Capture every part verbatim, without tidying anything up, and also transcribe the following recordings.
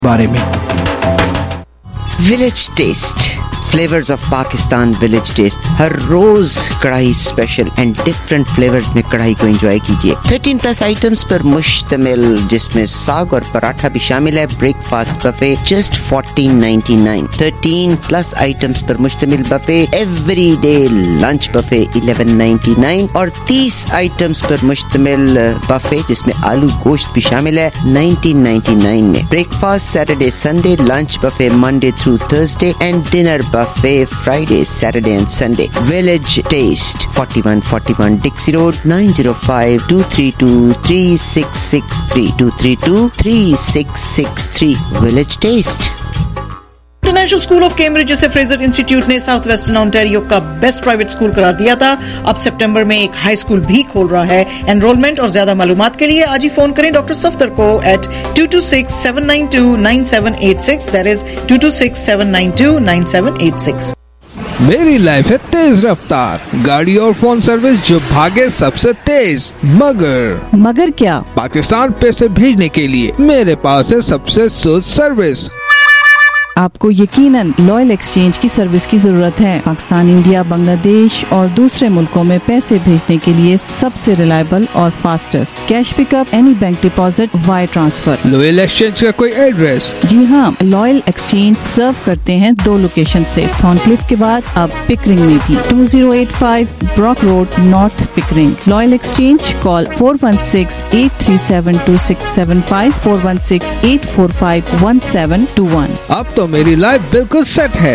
बारे में। Village taste, flavours of Pakistan village taste, हर रोज karahi special and different flavours में कढ़ाई को एंजॉय कीजिए। थर्टीन प्लस आइटम्स पर मुश्तमिल, जिसमें साग और पराठा भी शामिल है। Breakfast buffet just fourteen ninety nine. Thirteen plus items पर मुश्तमिल buffet, every day lunch buffet eleven ninety nine और तीस आइटम्स पर मुश्तमिल बफे जिसमें आलू गोश्त भी शामिल है नाइनटीन नाइन्टी नाइन में। Breakfast Saturday Sunday, lunch buffet Monday through Thursday and dinner buffet Friday, Saturday and Sunday. Village Taste, forty-one forty-one Dixie Road, nine zero five, two three two, three six six three, two three two, three six six three. Village Taste. International school of Cambridge, जिसे Fraser institute ने south western Ontario का best private school करार दिया था, अब सितंबर में एक high school भी खोल रहा है। एनरोलमेंट और ज्यादा मालूमात के लिए आज ही फोन करें डॉक्टर सफदर को eight two two six seven nine two nine seven eight six, that is two two six seven nine two nine seven eight six. मेरी लाइफ है तेज रफ्तार, गाड़ी और फोन सर्विस जो भागे सबसे तेज। मगर मगर क्या? पाकिस्तान पैसे भेजने के लिए मेरे पास है सबसे सुध सर्विस। आपको यकीनन लॉयल एक्सचेंज की सर्विस की जरूरत है। पाकिस्तान, इंडिया, बांग्लादेश और दूसरे मुल्कों में पैसे भेजने के लिए सबसे रिलायबल और fastest. Cash pickup, any bank deposit, wire transfer. Loyal exchange का कोई एड्रेस? जी हाँ, लॉयल एक्सचेंज सर्व करते हैं दो लोकेशन से, थॉर्नक्लिफ के बाद अब पिकरिंग में भी। Two zero eight five Brock road, north Pickering. Loyal exchange, call four one six eight three seven two six seven five, four one six eight four five one seven two one. अब तो मेरी life बिल्कुल set है।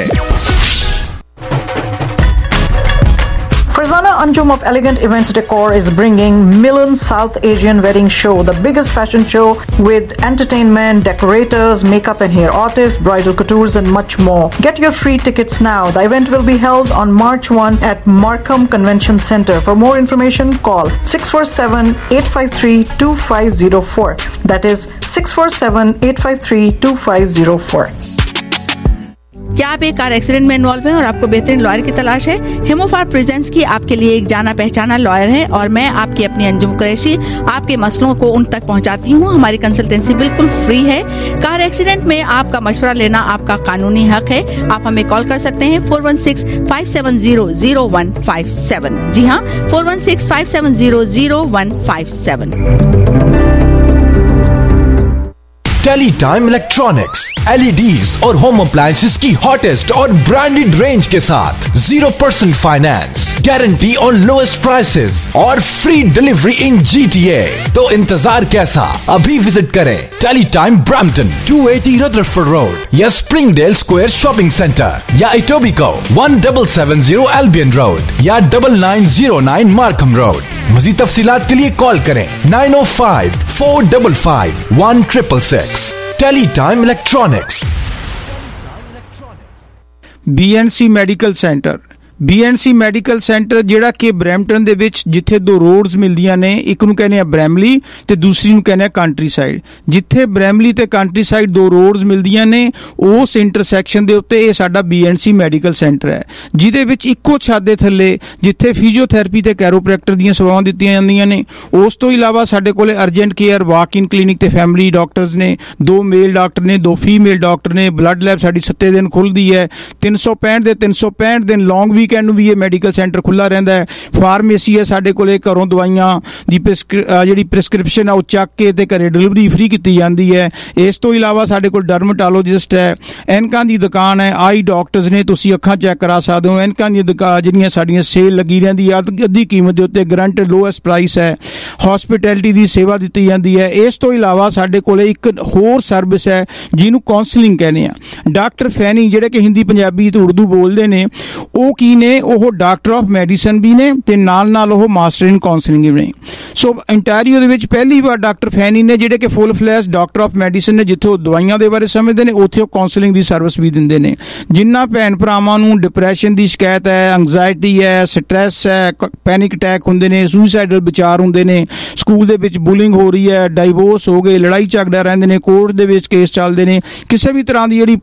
Farzana Anjum of Elegant Events Decor is bringing Milan South Asian Wedding Show, the biggest fashion show with entertainment, decorators, makeup and hair artists, bridal coutures and much more. Get your free tickets now. The event will be held on March first at Markham Convention Center. For more information, call six four seven, eight five three, two five zero four. That is six four seven, eight five three, two five zero four. क्या आप एक car accident में involve हैं और आपको बेहतरीन lawyer की तलाश है? हिमोफार प्रेजेंस की आपके लिए एक जाना पहचाना लॉयर है और मैं आपकी अपनी अंजुम कुरैशी आपके मसलों को उन तक पहुंचाती हूं। हमारी कंसल्टेंसी बिल्कुल फ्री है। कार एक्सीडेंट में आपका मशवरा लेना आपका कानूनी हक है। आप हमें कॉल कर सकते हैं four one six five seven zero zero one five seven. जी हाँ, four one six five seven zero zero one five seven. Teletime electronics, LEDs और होम अप्लायंसेस की हॉटेस्ट और ब्रांडेड रेंज के साथ zero percent finance, guarantee on lowest prices और free delivery in GTA. तो इंतजार कैसा? अभी विजिट करें Teletime Brampton, two eighty Rutherford road या स्प्रिंगडेल स्क्वायर शॉपिंग सेंटर या Etobicoke one seven seven zero Albion road या double nine zero nine Markham road. मज़ीद तफसीलात के लिए कॉल करें nine O five four five five one triple six. Teletime electronics. BNC medical centre, BNC medical centre ਜਿਹੜਾ ਕਿ Brampton ਦੇ ਵਿੱਚ ਜਿੱਥੇ ਦੋ ਰੋਡਸ ਮਿਲਦੀਆਂ ਨੇ, ਇੱਕ ਨੂੰ ਕਹਿੰਦੇ ਆ ਬ੍ਰੈਮਲੀ ਤੇ ਦੂਸਰੀ ਨੂੰ ਕਹਿੰਦੇ ਆ ਕੰਟਰੀ ਸਾਈਡ। ਜਿੱਥੇ ਬ੍ਰੈਮਲੀ ਤੇ ਕੰਟਰੀ ਸਾਈਡ ਦੋ ਰੋਡਸ ਮਿਲਦੀਆਂ ਨੇ, ਉਸ ਇੰਟਰਸੈਕਸ਼ਨ ਦੇ ਉੱਤੇ ਇਹ ਸਾਡਾ ਬੀਐਨਸੀ ਮੈਡੀਕਲ ਸੈਂਟਰ ਹੈ, ਜਿਹਦੇ ਵਿੱਚ ਇੱਕੋ ਛੱਤ ਦੇ ਥੱਲੇ ਜਿੱਥੇ ਫਿਜ਼ੀਓਥੈਰੇਪੀ ਤੇ ਕੈਰੋਪ੍ਰੈਕਟਰ ਦੀਆਂ ਸੇਵਾਵਾਂ ਦਿੱਤੀਆਂ ਜਾਂਦੀਆਂ ਨੇ, ਉਸ ਤੋਂ ਇਲਾਵਾ ਸਾਡੇ ਕੋਲੇ urgent care, walk in clinic ਤੇ ਫੈਮਿਲੀ ਡਾਕਟਰਸ ਨੇ, ਦੋ ਮੇਲ ਡਾਕਟਰ ਨੇ, ਦੋ ਫੀਮੇਲ ਡਾਕਟਰ ਨੇ। ਬਲੱਡ ਲੈਬ ਸਾਡੀ ਸੱਤੇ ਦਿਨ ਖੁੱਲ੍ਹਦੀ ਹੈ, ਤਿੰਨ ਸੌ ਪੈਂਹਠ ਦੇ ਤਿੰਨ ਸੌ ਪੈਂਹਠ ਦਿਨ ਲੌਂਗ ਵੀਕਐਂਡ ਨੂੰ ਵੀ ਇਹ ਮੈਡੀਕਲ ਸੈਂਟਰ ਖੁੱਲ੍ਹਾ ਰਹਿੰਦਾ ਹੈ। ਫਾਰਮੇਸੀ ਹੈ ਸਾਡੇ ਕੋਲੇ, ਘਰੋਂ ਦਵਾਈਆਂ ਦੀ ਜਿਹੜੀ ਪ੍ਰਿਸਕ੍ਰਿਪਸ਼ਨ ਆ ਉਹ ਚੱਕ ਕੇ ਤੇ ਘਰੇ ਡਿਲੀਵਰੀ ਫ੍ਰੀ ਕੀਤੀ ਜਾਂਦੀ ਹੈ। ਇਸ ਤੋਂ ਇਲਾਵਾ ਸਾਡੇ ਕੋਲ ਡਰਮਾਟੋਲੋਜਿਸਟ ਹੈ, ਐਨਕਾਂ ਦੀ ਦੁਕਾਨ ਹੈ, ਆਈ ਡਾਕਟਰਸ ਨੇ, ਤੁਸੀਂ ਅੱਖਾਂ ਚੈੱਕ ਕਰਾ ਸਕਦੇ ਹੋ। ਐਨਕਾਂ ਦੀਆਂ ਦੁਕਾਨ ਜਿਹੜੀਆਂ ਸਾਡੀਆਂ ਸੇਲ ਲੱਗੀ ਰਹਿੰਦੀ ਹੈ, ਅੱਧੀ ਕੀਮਤ ਦੇ ਉੱਤੇ ਗਰੰਟਡ ਲੋਐਸਟ ਪ੍ਰਾਈਸ ਹੈ। ਹੌਸਪਿਟੈਲਿਟੀ ਦੀ ਸੇਵਾ ਦਿੱਤੀ ਜਾਂਦੀ ਹੈ। ਇਸ ਤੋਂ ਇਲਾਵਾ ਸਾਡੇ ਕੋਲੇ ਇੱਕ ਹੋਰ ਸਰਵਿਸ ਹੈ ਜਿਹਨੂੰ ਕਾਉਂਸਲਿੰਗ ਕਹਿੰਦੇ ਆ। ਡਾਕਟਰ ਫੈਨੀ ਜਿਹੜੇ ਕਿ ਹਿੰਦੀ ਪੰਜਾਬੀ ਤੇ ਉਰਦੂ ਬੋਲਦੇ ਨੇ, ਉਹ ਕੀ ਨੇ? ਉਹ ਡਾਕਟਰ ਆਫ ਮੈਡੀਸਨ ਵੀ ਨੇ ਤੇ ਨਾਲ ਨਾਲ ਉਹ ਮਾਸਟਰ ਇਨ ਕਾਉਂਸਲਿੰਗ ਵੀ ਨੇ। ਸੋ ਇੰਟੈਰੀਓ ਦੇ ਵਿੱਚ ਪਹਿਲੀ ਵਾਰ ਡਾਕਟਰ ਫੈਨੀ ਨੇ ਜਿਹੜੇ ਕਿ full fledged doctor of medicine ਨੇ, ਜਿੱਥੇ ਉਹ ਦਵਾਈਆਂ ਦੇ ਬਾਰੇ ਸਮਝਦੇ ਨੇ, ਉੱਥੇ ਉਹ ਕਾਉਂਸਲਿੰਗ ਦੀ ਸਰਵਿਸ ਵੀ ਦਿੰਦੇ ਨੇ। ਜਿਨ੍ਹਾਂ ਭੈਣ ਭਰਾਵਾਂ ਨੂੰ ਡਿਪਰੈਸ਼ਨ ਦੀ ਸ਼ਿਕਾਇਤ ਹੈ, ਐਂਗਜ਼ਾਇਟੀ ਹੈ, ਸਟ੍ਰੈਸ ਹੈ, ਪੈਨਿਕ ਅਟੈਕ ਹੁੰਦੇ ਨੇ, ਸੁਸਾਈਡਲ ਵਿਚਾਰ ਹੁੰਦੇ ਨੇ, ਸਕੂਲ ਦੇ ਵਿੱਚ ਬੁਲਿੰਗ ਹੋ ਰਹੀ ਹੈ, ਡਾਈਵੋਰਸ ਹੋ ਗਏ, ਲੜਾਈ ਝਗੜਾ ਰਹਿੰਦੇ ਨੇ, ਕੋਰਟ ਦੇ ਵਿੱਚ ਕੇਸ ਚੱਲਦੇ ਨੇ, ਕਿਸੇ ਵੀ ਤਰ੍ਹਾਂ ਦੀ ਜਿਹੜੀ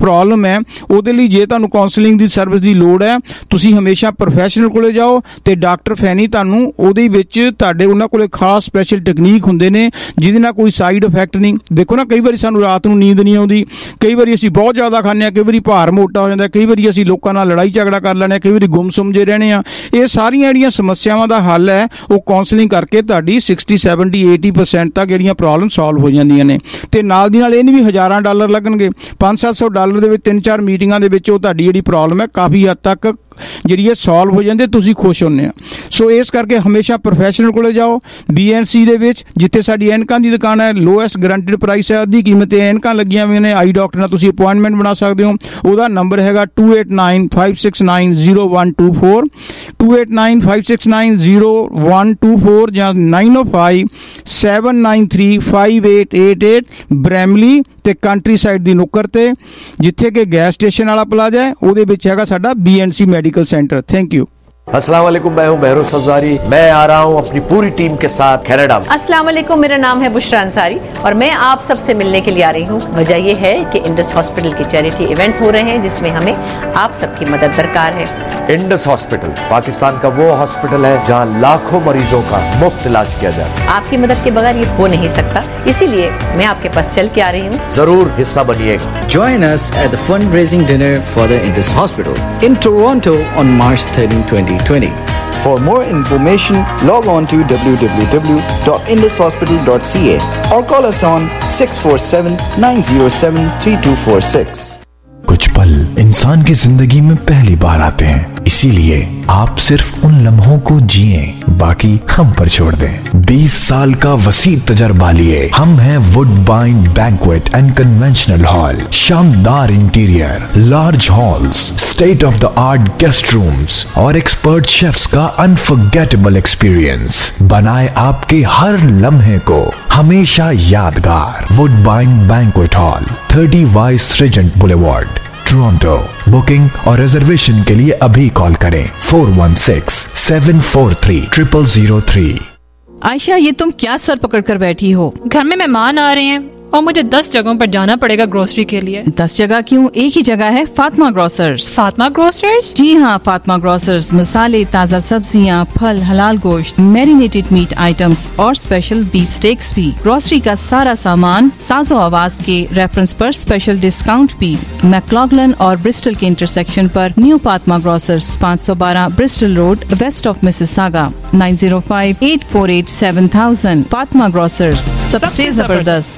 ਪ੍ਰੋਬਲਮ ਹੈ ਉਹਦੇ ਲਈ ਜੇ ਤੁਹਾਨੂੰ ਕਾਉਂਸਲਿੰਗ ਦੀ ਸਰਵਿਸ ਦੀ ਲੋੜ ਹੈ ਤੁਸੀਂ ਹਮੇਸ਼ਾ ਪ੍ਰੋਫੈਸ਼ਨਲ ਕੋਲੇ ਜਾਓ ਤੇ ਡਾਕਟਰ ਫੈਨੀ ਤੁਹਾਨੂੰ ਉਹਦੇ ਵਿੱਚ ਤੁਹਾਡੇ ਉਹਨਾਂ ਕੋਲੇ ਖਾਸ ਸਪੈਸ਼ਲ ਟੈਕਨੀਕ ਹੁੰਦੇ ਨੇ ਜਿਹਦੇ ਨਾਲ ਕੋਈ ਸਾਈਡ ਇਫੈਕਟ ਨਹੀਂ। ਦੇਖੋ ਨਾ ਕਈ ਵਾਰੀ ਸਾਨੂੰ ਰਾਤ ਨੂੰ ਨੀਂਦ ਨਹੀਂ ਆਉਂਦੀ, ਕਈ ਵਾਰੀ ਅਸੀਂ ਬਹੁਤ ਜ਼ਿਆਦਾ ਖਾਂਦੇ ਹਾਂ, ਕਈ ਵਾਰੀ ਭਾਰ ਮੋਟਾ ਹੋ ਜਾਂਦਾ, ਕਈ ਵਾਰੀ ਅਸੀਂ ਲੋਕਾਂ ਨਾਲ ਲੜਾਈ ਝਗੜਾ ਕਰ ਲੈਂਦੇ ਹਾਂ, ਕਈ ਵਾਰੀ ਗੁੰਮਸੁੰਮ ਜੇ ਰਹਿਣੇ ਆ। ਇਹ ਸਾਰੀਆਂ ਜਿਹੜੀਆਂ ਸਮੱਸਿਆਵਾਂ ਦਾ ਹੱਲ ਹੈ ਉਹ ਕਾਉਂਸਲਿੰਗ ਕਰਕੇ ਤੁਹਾਡੀ ਸਿਕਸਟੀ ਸੈਵਨਟੀ ਏਟੀ ਪਰਸੈਂਟ ਤੱਕ ਜਿਹੜੀਆਂ ਪ੍ਰੋਬਲਮ ਸੋਲਵ ਹੋ ਜਾਂਦੀਆਂ ਨੇ। ਤੇ ਨਾਲ ਦੀ ਨਾਲ ਇਹ ਨਹੀਂ ਵੀ ਹਜ਼ਾਰਾਂ ਡਾਲਰ ਲੱਗਣਗੇ, ਪੰਜ ਸੱਤ ਸੌ ਡਾਲਰ ਦੇ ਵਿੱਚ ਤਿੰਨ ਚਾਰ ਮੀਟਿੰਗਾਂ ਦੇ ਵਿੱਚ ਉਹ ਤੁਹਾਡੀ ਜਿਹੜੀ ਪ੍ਰੋਬਲਮ ਹੈ ਕਾਫੀ ਹੱਦ ਤੱਕ ਜਿਹੜੀ ਹੈ ਸੋਲਵ ਹੋ ਜਾਂਦੇ, ਤੁਸੀਂ ਖੁਸ਼ ਹੁੰਦੇ ਆ। ਸੋ ਇਸ ਕਰਕੇ ਹਮੇਸ਼ਾ ਪ੍ਰੋਫੈਸ਼ਨਲ ਕੋਲੇ ਜਾਓ। ਬੀ ਐਨ ਸੀ ਦੇ ਵਿੱਚ ਜਿੱਥੇ ਸਾਡੀ ਐਨਕਾਂ ਦੀ ਦੁਕਾਨ ਹੈ, ਲੋਐਸਟ ਗਰੰਟਿਡ ਪ੍ਰਾਈਸ ਹੈ, ਅੱਧੀ ਕੀਮਤ ਤੇ ਐਨਕਾਂ ਲੱਗੀਆਂ ਹੋਈਆਂ ਨੇ। ਆਈ ਡਾਕਟਰ ਨਾਲ ਤੁਸੀਂ ਅਪੁਆਇੰਟਮੈਂਟ ਬਣਾ ਸਕਦੇ ਹੋ। ਉਹਦਾ ਨੰਬਰ ਹੈਗਾ two eight nine five six nine zero one two four two eight nine five six nine zero one two four ਜਾਂ nine O five seven nine three five eight eight eight Bramalea ਤੇ countryside ਦੀ ਨੁੱਕਰ ਤੇ ਜਿੱਥੇ ਕਿ gas station ਵਾਲਾ plaza ਹੈ ਉਹਦੇ ਵਿੱਚ ਹੈਗਾ ਸਾਡਾ B N C medical centre. Thank you. अस्सलाम वालेकुम, मैं हूं बहरोज सब्जारी। मैं आ रहा हूं अपनी पूरी टीम के साथ कनाडा में। अस्सलाम वालेकुम, मेरा नाम है बुशरा अंसारी और मैं आप सबसे मिलने के लिए आ रही हूं। वजह यह है कि इंडस हॉस्पिटल की चैरिटी इवेंट्स हो रहे हैं जिसमें हमें आप सबकी मदद दरकार है। इंडस हॉस्पिटल पाकिस्तान का वो हॉस्पिटल है जहां लाखों मरीजों का मुफ्त इलाज किया जाता है। आपकी मदद के बगैर ये हो नहीं सकता, इसीलिए मैं आपके पास चल के आ रही हूँ। जरूर हिस्सा बनिएगा। Join us at the fundraising dinner for the Indus Hospital in Toronto on March thirteenth, twenty twenty. For more information, log on to w w w dot indus hospital dot c a or call us on six four seven nine zero seven three two four six. कुछ पल इंसान की जिंदगी में पहली बार आते हैं, इसीलिए आप सिर्फ उन लम्हों को जिए, बाकी हम पर छोड़ दें। बीस साल का वसी तजर्बा लिए हम हैं Woodbine banquet and conventional hall. शानदार interior, large halls, state of the art guest rooms और एक्सपर्ट शेफ्स का अनफॉरगेटेबल एक्सपीरियंस बनाए आपके हर लम्हे को हमेशा यादगार। Woodbine banquet hall, thirty vice regent boulevard, Toronto. Booking और रिजर्वेशन के लिए अभी कॉल करें four one six seven four three triple zero three. Ayesha, ये तुम क्या सर पकड़ कर बैठी हो? घर में मेहमान आ रहे हैं और मुझे दस जगहों पर जाना पड़ेगा ग्रोसरी के लिए। दस जगह क्यों, एक ही जगह है, फातिमा ग्रोसर्स। फातिमा ग्रोसर्स? जी हाँ, फातिमा ग्रोसर्स मसाले, ताज़ा सब्जियाँ, फल, हलाल गोश्त, मैरिनेटेड मीट आइटम्स और स्पेशल बीफ स्टेक्स भी। ग्रोसरी का सारा सामान साजो आवाज के रेफरेंस पर स्पेशल डिस्काउंट भी। मैक्लॉगलन और ब्रिस्टल के इंटरसेक्शन पर न्यू फातिमा ग्रोसर्स, पाँच सौ बारह Bristol road, west of Mississauga, nine zero five eight four eight seven thousand. Fatima grocers, सबसे जबरदस्त।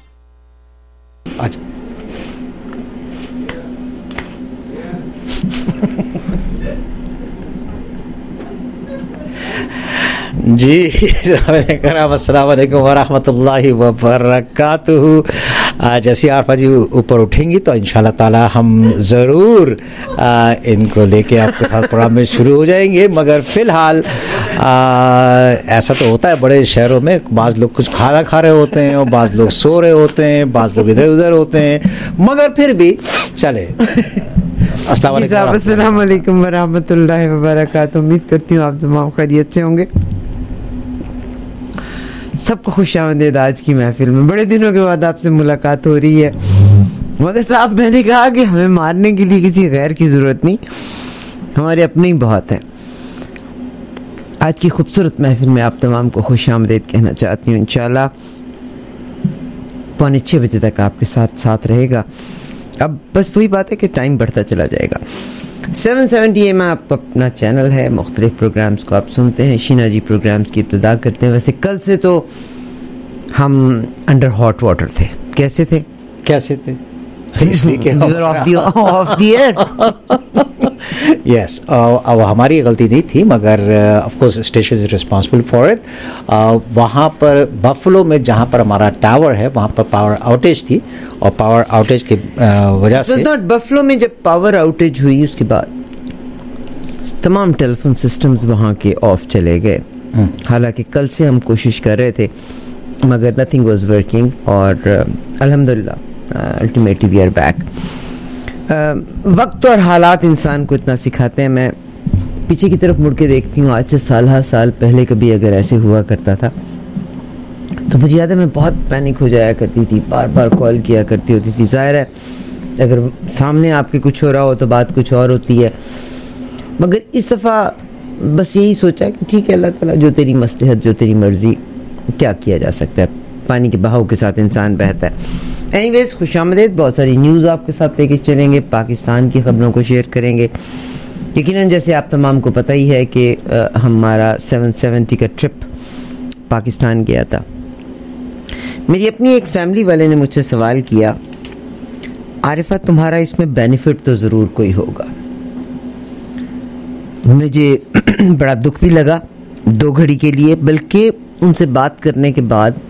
आज जी अस्सलाम वालेकुम व रहमतुल्लाहि व बरकातुहू। जैसे आरफा जी ऊपर उठेंगी तो इंशाल्लाह ताला हम ज़रूर इनको लेके आपके साथ प्रोग्राम में शुरू हो जाएंगे। मगर फ़िलहाल ऐसा तो होता है बड़े शहरों में, बाज़ लोग कुछ खाना खा रहे होते हैं और बाज़ लोग सो रहे होते हैं, बाज़ लोग इधर उधर होते हैं, मगर फिर भी चले। अस्सलाम वालेकुम व रहमतुल्लाहि व बरकातुहू। उम्मीद करती हूँ आप तमाम खैरियत से होंगे। सबको खुशामदीद आज की महफिल में। बड़े दिनों के बाद आपसे मुलाकात हो रही है। मगर साहब, मैंने कहा कि हमें मारने के लिए किसी गैर की ज़रूरत नहीं, हमारे अपने ही बहुत है। आज की खूबसूरत महफिल में आप तमाम को खुशामदीद कहना चाहती हूँ। इंशाल्लाह पौने छः बजे तक आपके साथ साथ रहेगा। अब बस वही बात है कि टाइम बढ़ता चला जाएगा। सेवन सेवेंटी एम आप अपना चैनल है, मुख्तलिफ प्रोग्राम्स को आप सुनते हैं। शीना जी प्रोग्राम्स की इब्तिदा करते हैं। वैसे कल से तो हम अंडर हॉट वाटर थे। कैसे थे? कैसे थे? इसलिए ऑफ द एयर। यस, अब हमारी गलती नहीं थी, मगर of course station is responsible for it. वहाँ पर बफलो में जहाँ पर हमारा टावर है वहाँ पर पावर आउटेज थी और पावर आउटेज की वजह से नॉट बफलो में जब पावर आउटेज हुई उसके बाद तमाम टेलीफोन सिस्टम्स वहाँ के ऑफ चले गए। हालांकि कल से हम कोशिश कर रहे थे मगर नथिंग वाज वर्किंग और अल्हम्दुलिल्लाह अल्टीमेटली वी आर बैक। वक्त और हालात इंसान को इतना सिखाते हैं। मैं पीछे की तरफ मुड़ के देखती हूँ, आज से साल हर साल पहले कभी अगर ऐसे हुआ करता था तो मुझे याद है मैं बहुत पैनिक हो जाया करती थी, बार बार कॉल किया करती होती थी। जाहिर है अगर सामने आपके कुछ हो रहा हो तो बात कुछ और होती है। मगर इस दफ़ा बस यही सोचा कि ठीक है अल्लाह ताला, जो तेरी मसलहत, जो तेरी मर्ज़ी, क्या किया जा सकता है, पानी के बहाव के साथ इंसान बहता है। एनीवेज, खुशामदीद, बहुत सारी न्यूज़ आपके साथ लेके चलेंगे, पाकिस्तान की ख़बरों को शेयर करेंगे। यकीनन जैसे आप तमाम को पता ही है कि हमारा सेवन सेवेंटी का ट्रिप पाकिस्तान गया था। मेरी अपनी एक फैमिली वाले ने मुझसे सवाल किया, आरिफा तुम्हारा इसमें बेनिफिट तो ज़रूर कोई होगा। मुझे बड़ा दुख भी लगा दो घड़ी के लिए, बल्कि उनसे बात करने के बाद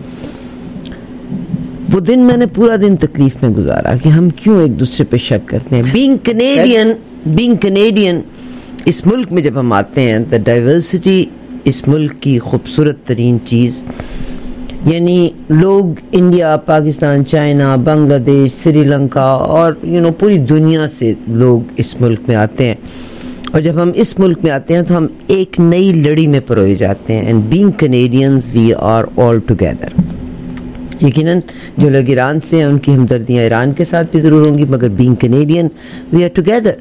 वो दिन मैंने पूरा दिन तकलीफ में गुजारा कि हम क्यों एक दूसरे पे शक करते हैं। बीइंग कैनेडियन बीइंग कैनेडियन इस मुल्क में जब हम आते हैं, द डाइवर्सिटी इस मुल्क की खूबसूरत तरीन चीज़, यानी लोग इंडिया, पाकिस्तान, चाइना, बांग्लादेश, श्रीलंका और यू नो पूरी दुनिया से लोग इस मुल्क में आते हैं। और जब हम इस मुल्क में आते हैं तो हम एक नई लड़ी में परोए जाते हैं। And being Canadians we are all together. यकीनन जो लोग ईरान से हैं उनकी हमदर्दियाँ ईरान के साथ भी ज़रूर होंगी, मगर being Canadian we are together.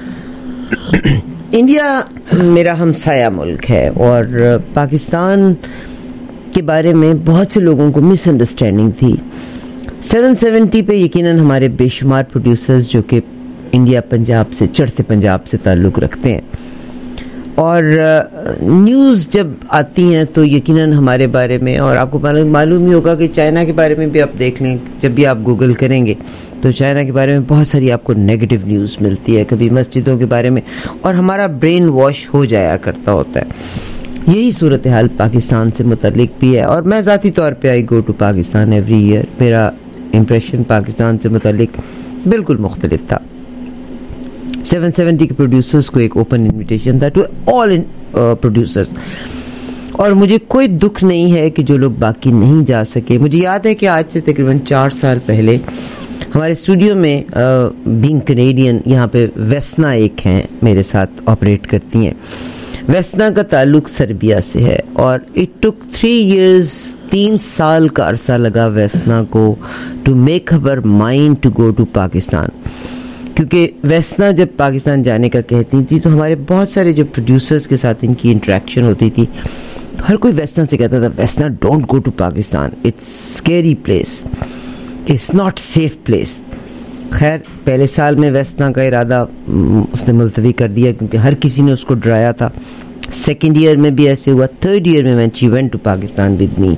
India मेरा हमसाया मुल्क है और पाकिस्तान के बारे में बहुत से लोगों को मिसअंडरस्टैंडिंग थी। सेवन सेवेंटी पे यकीनन हमारे बेशुमार प्रोड्यूसर्स जो कि इंडिया पंजाब से, चढ़ते पंजाब से ताल्लुक़ रखते हैं, और न्यूज़ जब आती हैं तो यकीनन हमारे बारे में, और आपको मालूम ही होगा कि चाइना के बारे में भी आप देख लें, जब भी आप गूगल करेंगे तो चाइना के बारे में बहुत सारी आपको नेगेटिव न्यूज़ मिलती है, कभी मस्जिदों के बारे में, और हमारा ब्रेन वॉश हो जाया करता होता है। यही सूरत हाल पाकिस्तान से मुतल्लिक भी है। और मैं ज़ाती तौर पे I go to Pakistan every year. मेरा इम्प्रेशन पाकिस्तान से मुतल्लिक बिल्कुल मुख्तलिफ था। सेवन सेवेंटी के प्रोड्यूसर्स को एक ओपन इनविटेशन था टू ऑल इन प्रोड्यूसर्स, और मुझे कोई दुख नहीं है कि जो लोग बाकी नहीं जा सके। मुझे याद है कि आज से तकरीबन चार साल पहले हमारे स्टूडियो में बीइंग कैनेडियन, यहाँ पे वेस्ना एक हैं मेरे साथ ऑपरेट करती हैं। वेस्ना का ताल्लुक सर्बिया से है और इट टुक थ्री इयर्स, तीन साल का अरसा लगा वेस्ना को to make her mind to go to Pakistan. क्योंकि वेस्ना जब पाकिस्तान जाने का कहती थी तो हमारे बहुत सारे जो प्रोड्यूसर्स के साथ इनकी इंटरेक्शन होती थी, तो हर कोई वेस्ना से कहता था, Vesna don't go to Pakistan, it's scary place, it's not safe place. खैर पहले साल में वेस्ना का इरादा उसने मुलतवी कर दिया क्योंकि हर किसी ने उसको डराया था। सेकेंड ईयर में भी ऐसे हुआ। थर्ड ईयर में when she went to Pakistan with me,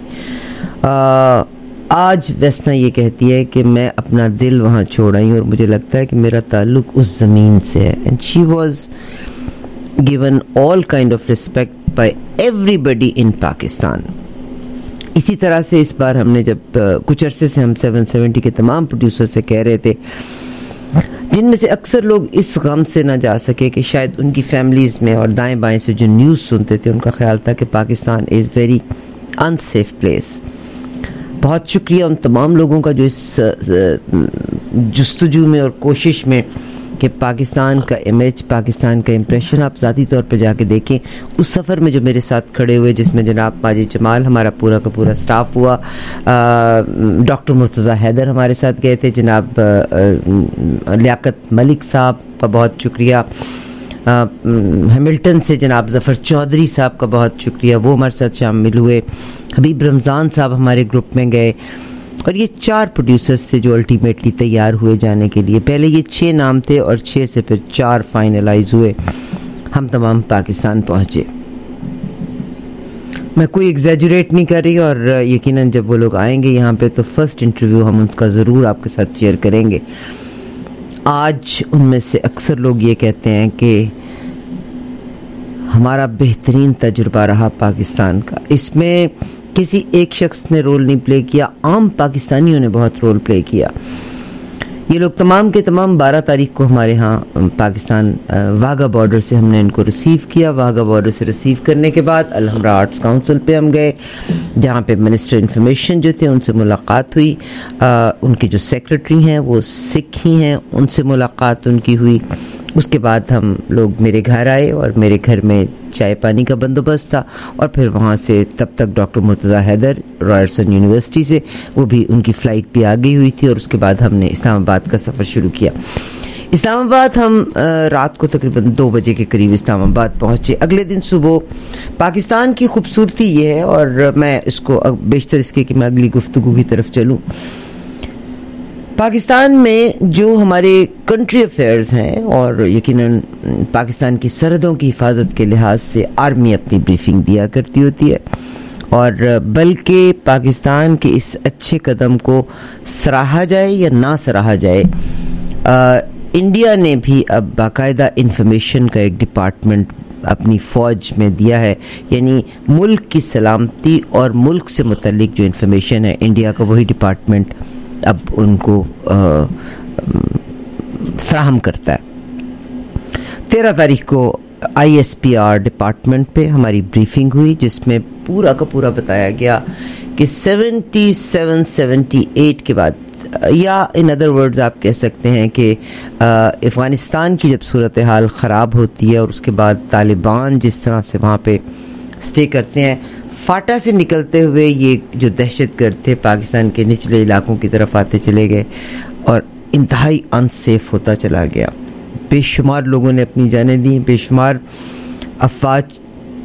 आज वेस्ना ये कहती है कि मैं अपना दिल वहाँ छोड़ आई हूँ और मुझे लगता है कि मेरा ताल्लुक उस ज़मीन से है। And she was given all kind of respect by everybody in Pakistan. इसी तरह से इस बार हमने जब uh, कुछ अरसे से हम सेवन सेवेंटी के तमाम प्रोड्यूसर से कह रहे थे, जिनमें से अक्सर लोग इस गम से ना जा सके कि शायद उनकी फैमिलीज़ में और दाएं बाएं से जो न्यूज़ सुनते थे उनका ख्याल था कि Pakistan is very unsafe place. बहुत शुक्रिया उन तमाम लोगों का जो इस जुस्तजू में और कोशिश में कि पाकिस्तान का इमेज, पाकिस्तान का इम्प्रेशन आप ज़ाती तौर पर जाके देखें। उस सफ़र में जो मेरे साथ खड़े हुए, जिसमें जनाब माजिद जमाल, हमारा पूरा का पूरा स्टाफ हुआ, डॉक्टर मुर्तज़ा हैदर हमारे साथ गए थे, जनाब लियाकत मलिक साहब का बहुत शुक्रिया, हैमिल्टन से जनाब ज़फ़र चौधरी साहब का बहुत शुक्रिया, वो हमारे साथ शामिल हुए, हबीब रमज़ान साहब हमारे ग्रुप में गए, और ये चार प्रोड्यूसर्स थे जो अल्टीमेटली तैयार हुए जाने के लिए। पहले ये छः नाम थे और छः से फिर चार फाइनलाइज हुए। हम तमाम पाकिस्तान पहुँचे। मैं कोई एग्जैजुरेट नहीं कर रही, और यकीनन जब वो लोग आएंगे यहाँ पे तो फर्स्ट इंटरव्यू हम उनका ज़रूर आपके साथ शेयर करेंगे। आज उनमें से अक्सर लोग ये कहते हैं कि हमारा बेहतरीन तजुर्बा रहा पाकिस्तान का। इसमें किसी एक शख्स ने रोल नहीं प्ले किया, आम पाकिस्तानियों ने बहुत रोल प्ले किया। ये लोग तमाम के तमाम बारह तारीख को हमारे यहाँ पाकिस्तान वाघा बॉर्डर से हमने इनको रिसीव किया। वाघा बॉर्डर से रिसीव करने के बाद अलहमरा आर्ट्स काउंसिल पे हम गए, जहाँ पे मिनिस्टर इन्फॉर्मेशन जो थे उनसे मुलाकात हुई। आ, उनके जो सेक्रेटरी हैं वो सिख ही हैं, उनसे मुलाकात उनकी हुई। उसके बाद हम लोग मेरे घर आए और मेरे घर में चाय पानी का बंदोबस्त था, और फिर वहाँ से तब तक doctor Murtaza Haider Ryerson university से, वो भी उनकी फ़्लाइट भी आ गई हुई थी, और उसके बाद हमने इस्लामाबाद का सफ़र शुरू किया। इस्लामाबाद हम रात को तकरीबन दो बजे के करीब इस्लामाबाद पहुँचे। अगले दिन सुबह पाकिस्तान की खूबसूरती ये है, और मैं इसको बेशतर इसके कि मैं अगली गुफ्तगू की तरफ चलूँ। पाकिस्तान में जो हमारे कंट्री अफेयर्स हैं और यकीनन पाकिस्तान की सरहदों की हिफाजत के लिहाज से आर्मी अपनी ब्रीफिंग दिया करती होती है, और बल्कि पाकिस्तान के इस अच्छे कदम को सराहा जाए या ना सराहा जाए, आ, इंडिया ने भी अब बाकायदा इंफॉर्मेशन का एक डिपार्टमेंट अपनी फ़ौज में दिया है, यानी मुल्क की सलामती और मुल्क से मुतल्लिक जो इंफॉर्मेशन है, इंडिया का वही डिपार्टमेंट अब उनको फ्राहम करता है। तेरह तारीख को I S P R department पे हमारी ब्रीफिंग हुई, जिसमें पूरा का पूरा बताया गया कि सतहत्तर अठहत्तर के बाद, या इन अदर वर्ड्स आप कह सकते हैं कि अफ़गानिस्तान की जब सूरत हाल ख़राब होती है और उसके बाद तालिबान जिस तरह से वहाँ पे स्टे करते हैं, फाटा से निकलते हुए ये जो दहशतगर्द थे पाकिस्तान के निचले इलाकों की तरफ आते चले गए और इंतहाई अनसेफ होता चला गया। बेशुमार लोगों ने अपनी जानें दी, बेशुमार अफवाज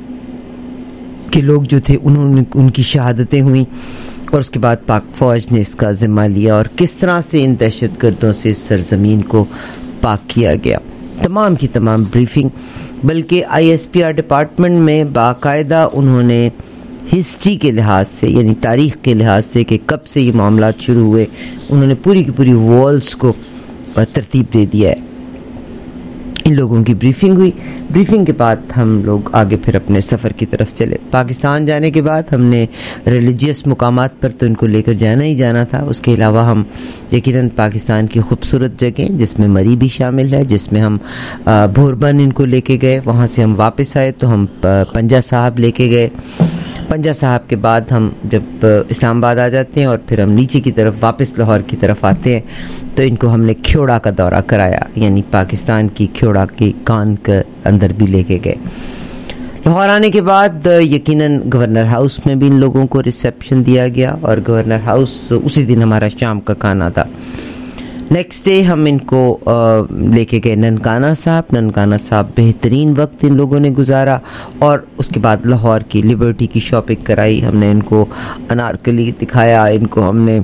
के लोग जो थे उन्होंने उनकी शहादतें हुई, और उसके बाद पाक फ़ौज ने इसका ज़िम्मा लिया और किस तरह से इन दहशतगर्दों से इस सरज़मीन को पाक किया गया। तमाम की तमाम ब्रीफिंग, बल्कि I S P R department में बाकायदा उन्होंने हिस्ट्री के लिहाज से, यानी तारीख़ के लिहाज से कि कब से ये मामलात शुरू हुए, उन्होंने पूरी की पूरी वॉल्स को तरतीब दे दिया है। इन लोगों की ब्रीफिंग हुई। ब्रीफिंग के बाद हम लोग आगे फिर अपने सफ़र की तरफ चले। पाकिस्तान जाने के बाद हमने रिलीजियस मुकामात पर तो इनको लेकर जाना ही जाना था। उसके अलावा हम यकीनन पाकिस्तान की खूबसूरत जगह जिसमें मरी भी शामिल है, जिसमें हम भोरबन इनको लेके गए, वहाँ से हम वापस आए तो हम पंजा साहब लेके गए। पंजा साहब के बाद हम जब इस्लामाबाद आ जाते हैं और फिर हम नीचे की तरफ वापस लाहौर की तरफ आते हैं तो इनको हमने ख्योड़ा का दौरा कराया, यानी पाकिस्तान की ख्योड़ा के कान के अंदर भी लेके गए। लाहौर आने के बाद यकीनन गवर्नर हाउस में भी इन लोगों को रिसेप्शन दिया गया और गवर्नर हाउस उसी दिन हमारा शाम का खाना था। नेक्स्ट डे हम इनको लेके गए ननकाना साहब। ननकाना साहब बेहतरीन वक्त इन लोगों ने गुजारा और उसके बाद लाहौर की लिबर्टी की शॉपिंग कराई। हमने इनको अनारकली दिखाया, इनको हमने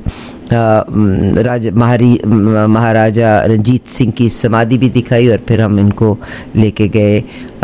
राज महारी महाराजा रंजीत सिंह की समाधि भी दिखाई और फिर हम इनको लेके गए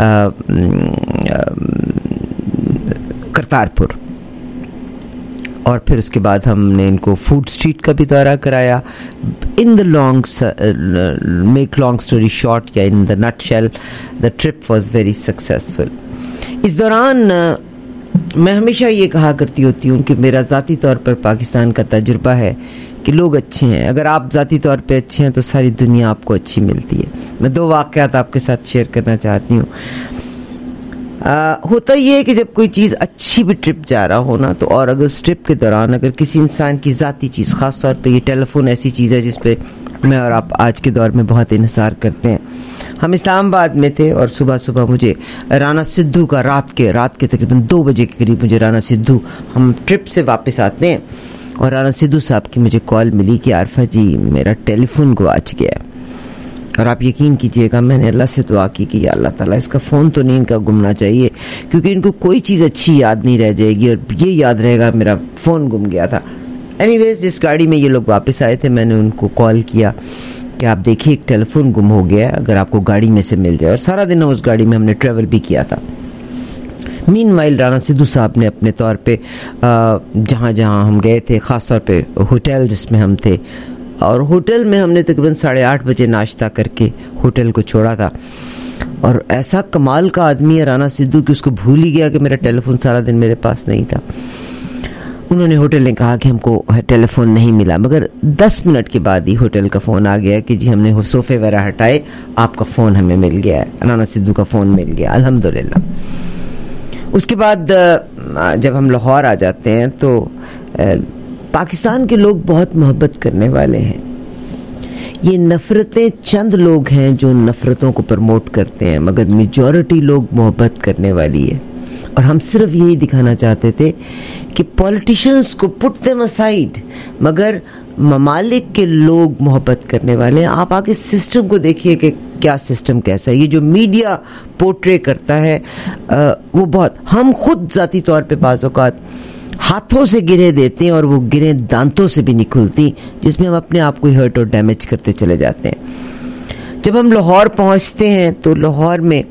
करतारपुर और फिर उसके बाद हमने इनको फूड स्ट्रीट का भी दौरा कराया। In the long make long story short या in the nutshell the trip was very successful. इस दौरान मैं हमेशा ये कहा करती होती हूँ कि मेरा ज़ाती तौर पर पाकिस्तान का तजुर्बा है कि लोग अच्छे हैं। अगर आप ज़ाती तौर पे अच्छे हैं तो सारी दुनिया आपको अच्छी मिलती है। मैं दो वाक़यात आपके साथ शेयर करना चाहती हूँ। आ, होता ये है कि जब कोई चीज़ अच्छी भी ट्रिप जा रहा हो ना, तो और अगर उस ट्रिप के दौरान अगर किसी इंसान की ज़ाती चीज़, ख़ास तौर पे ये टेलीफोन ऐसी चीज़ है जिस पे मैं और आप आज के दौर में बहुत इन्हिसार करते हैं। हम इस्लामाबाद में थे और सुबह सुबह मुझे राना सिद्धू का रात के रात के तकरीबन दो बजे के करीब मुझे राना सिद्धू, हम ट्रिप से वापस आते हैं और राना सिद्धू साहब की मुझे कॉल मिली कि आरफा जी मेरा टेलीफोन गवाच गया है। और आप यकीन कीजिएगा मैंने अल्लाह से दुआ की कि या अल्लाह ताला इसका फ़ोन तो नहीं इनका गुमना चाहिए, क्योंकि इनको कोई चीज़ अच्छी याद नहीं रह जाएगी और ये याद रहेगा मेरा फ़ोन गुम गया था। एनीवेज जिस गाड़ी में ये लोग वापस आए थे मैंने उनको कॉल किया कि आप देखिए एक टेलीफोन गुम हो गया है, अगर आपको गाड़ी में से मिल जाए। और सारा दिन उस गाड़ी में हमने ट्रैवल भी किया था। मीनवाइल राना सिद्धू साहब ने अपने तौर पे जहाँ जहाँ हम गए थे, ख़ास तौर पे होटल जिसमें हम थे, और होटल में हमने तकरीबन साढ़े आठ बजे नाश्ता करके होटल को छोड़ा था। और ऐसा कमाल का आदमी है राना सिद्धू कि उसको भूल ही गया कि मेरा टेलीफोन सारा दिन मेरे पास नहीं था। उन्होंने होटल ने कहा कि हमको टेलीफोन नहीं मिला, मगर दस मिनट के बाद ही होटल का फ़ोन आ गया कि जी हमने सोफ़े वगैरह हटाए, आपका फ़ोन हमें मिल गया है, राना सिद्धू का फ़ोन मिल गया, अल्हम्दुलिल्लाह। उसके बाद जब हम लाहौर आ जाते हैं तो पाकिस्तान के लोग बहुत मोहब्बत करने वाले हैं। ये नफ़रतें चंद लोग हैं जो नफ़रतों को प्रमोट करते हैं, मगर मेजॉरिटी लोग मोहब्बत करने वाली है। और हम सिर्फ यही दिखाना चाहते थे कि पॉलिटिशियंस को पुट देम असाइड, मगर ममालिक के लोग मोहब्बत करने वाले हैं। आप आगे सिस्टम को देखिए कि क्या सिस्टम कैसा है। ये जो मीडिया पोर्ट्रे करता है आ, वो बहुत, हम खुद ज़ाती तौर पे बाज़ औक़ात हाथों से गिरे देते हैं और वो गिरे दांतों से भी नहीं खुलती, जिसमें हम अपने आप को हर्ट और डैमेज करते चले जाते हैं। जब हम लाहौर पहुंचते हैं तो लाहौर में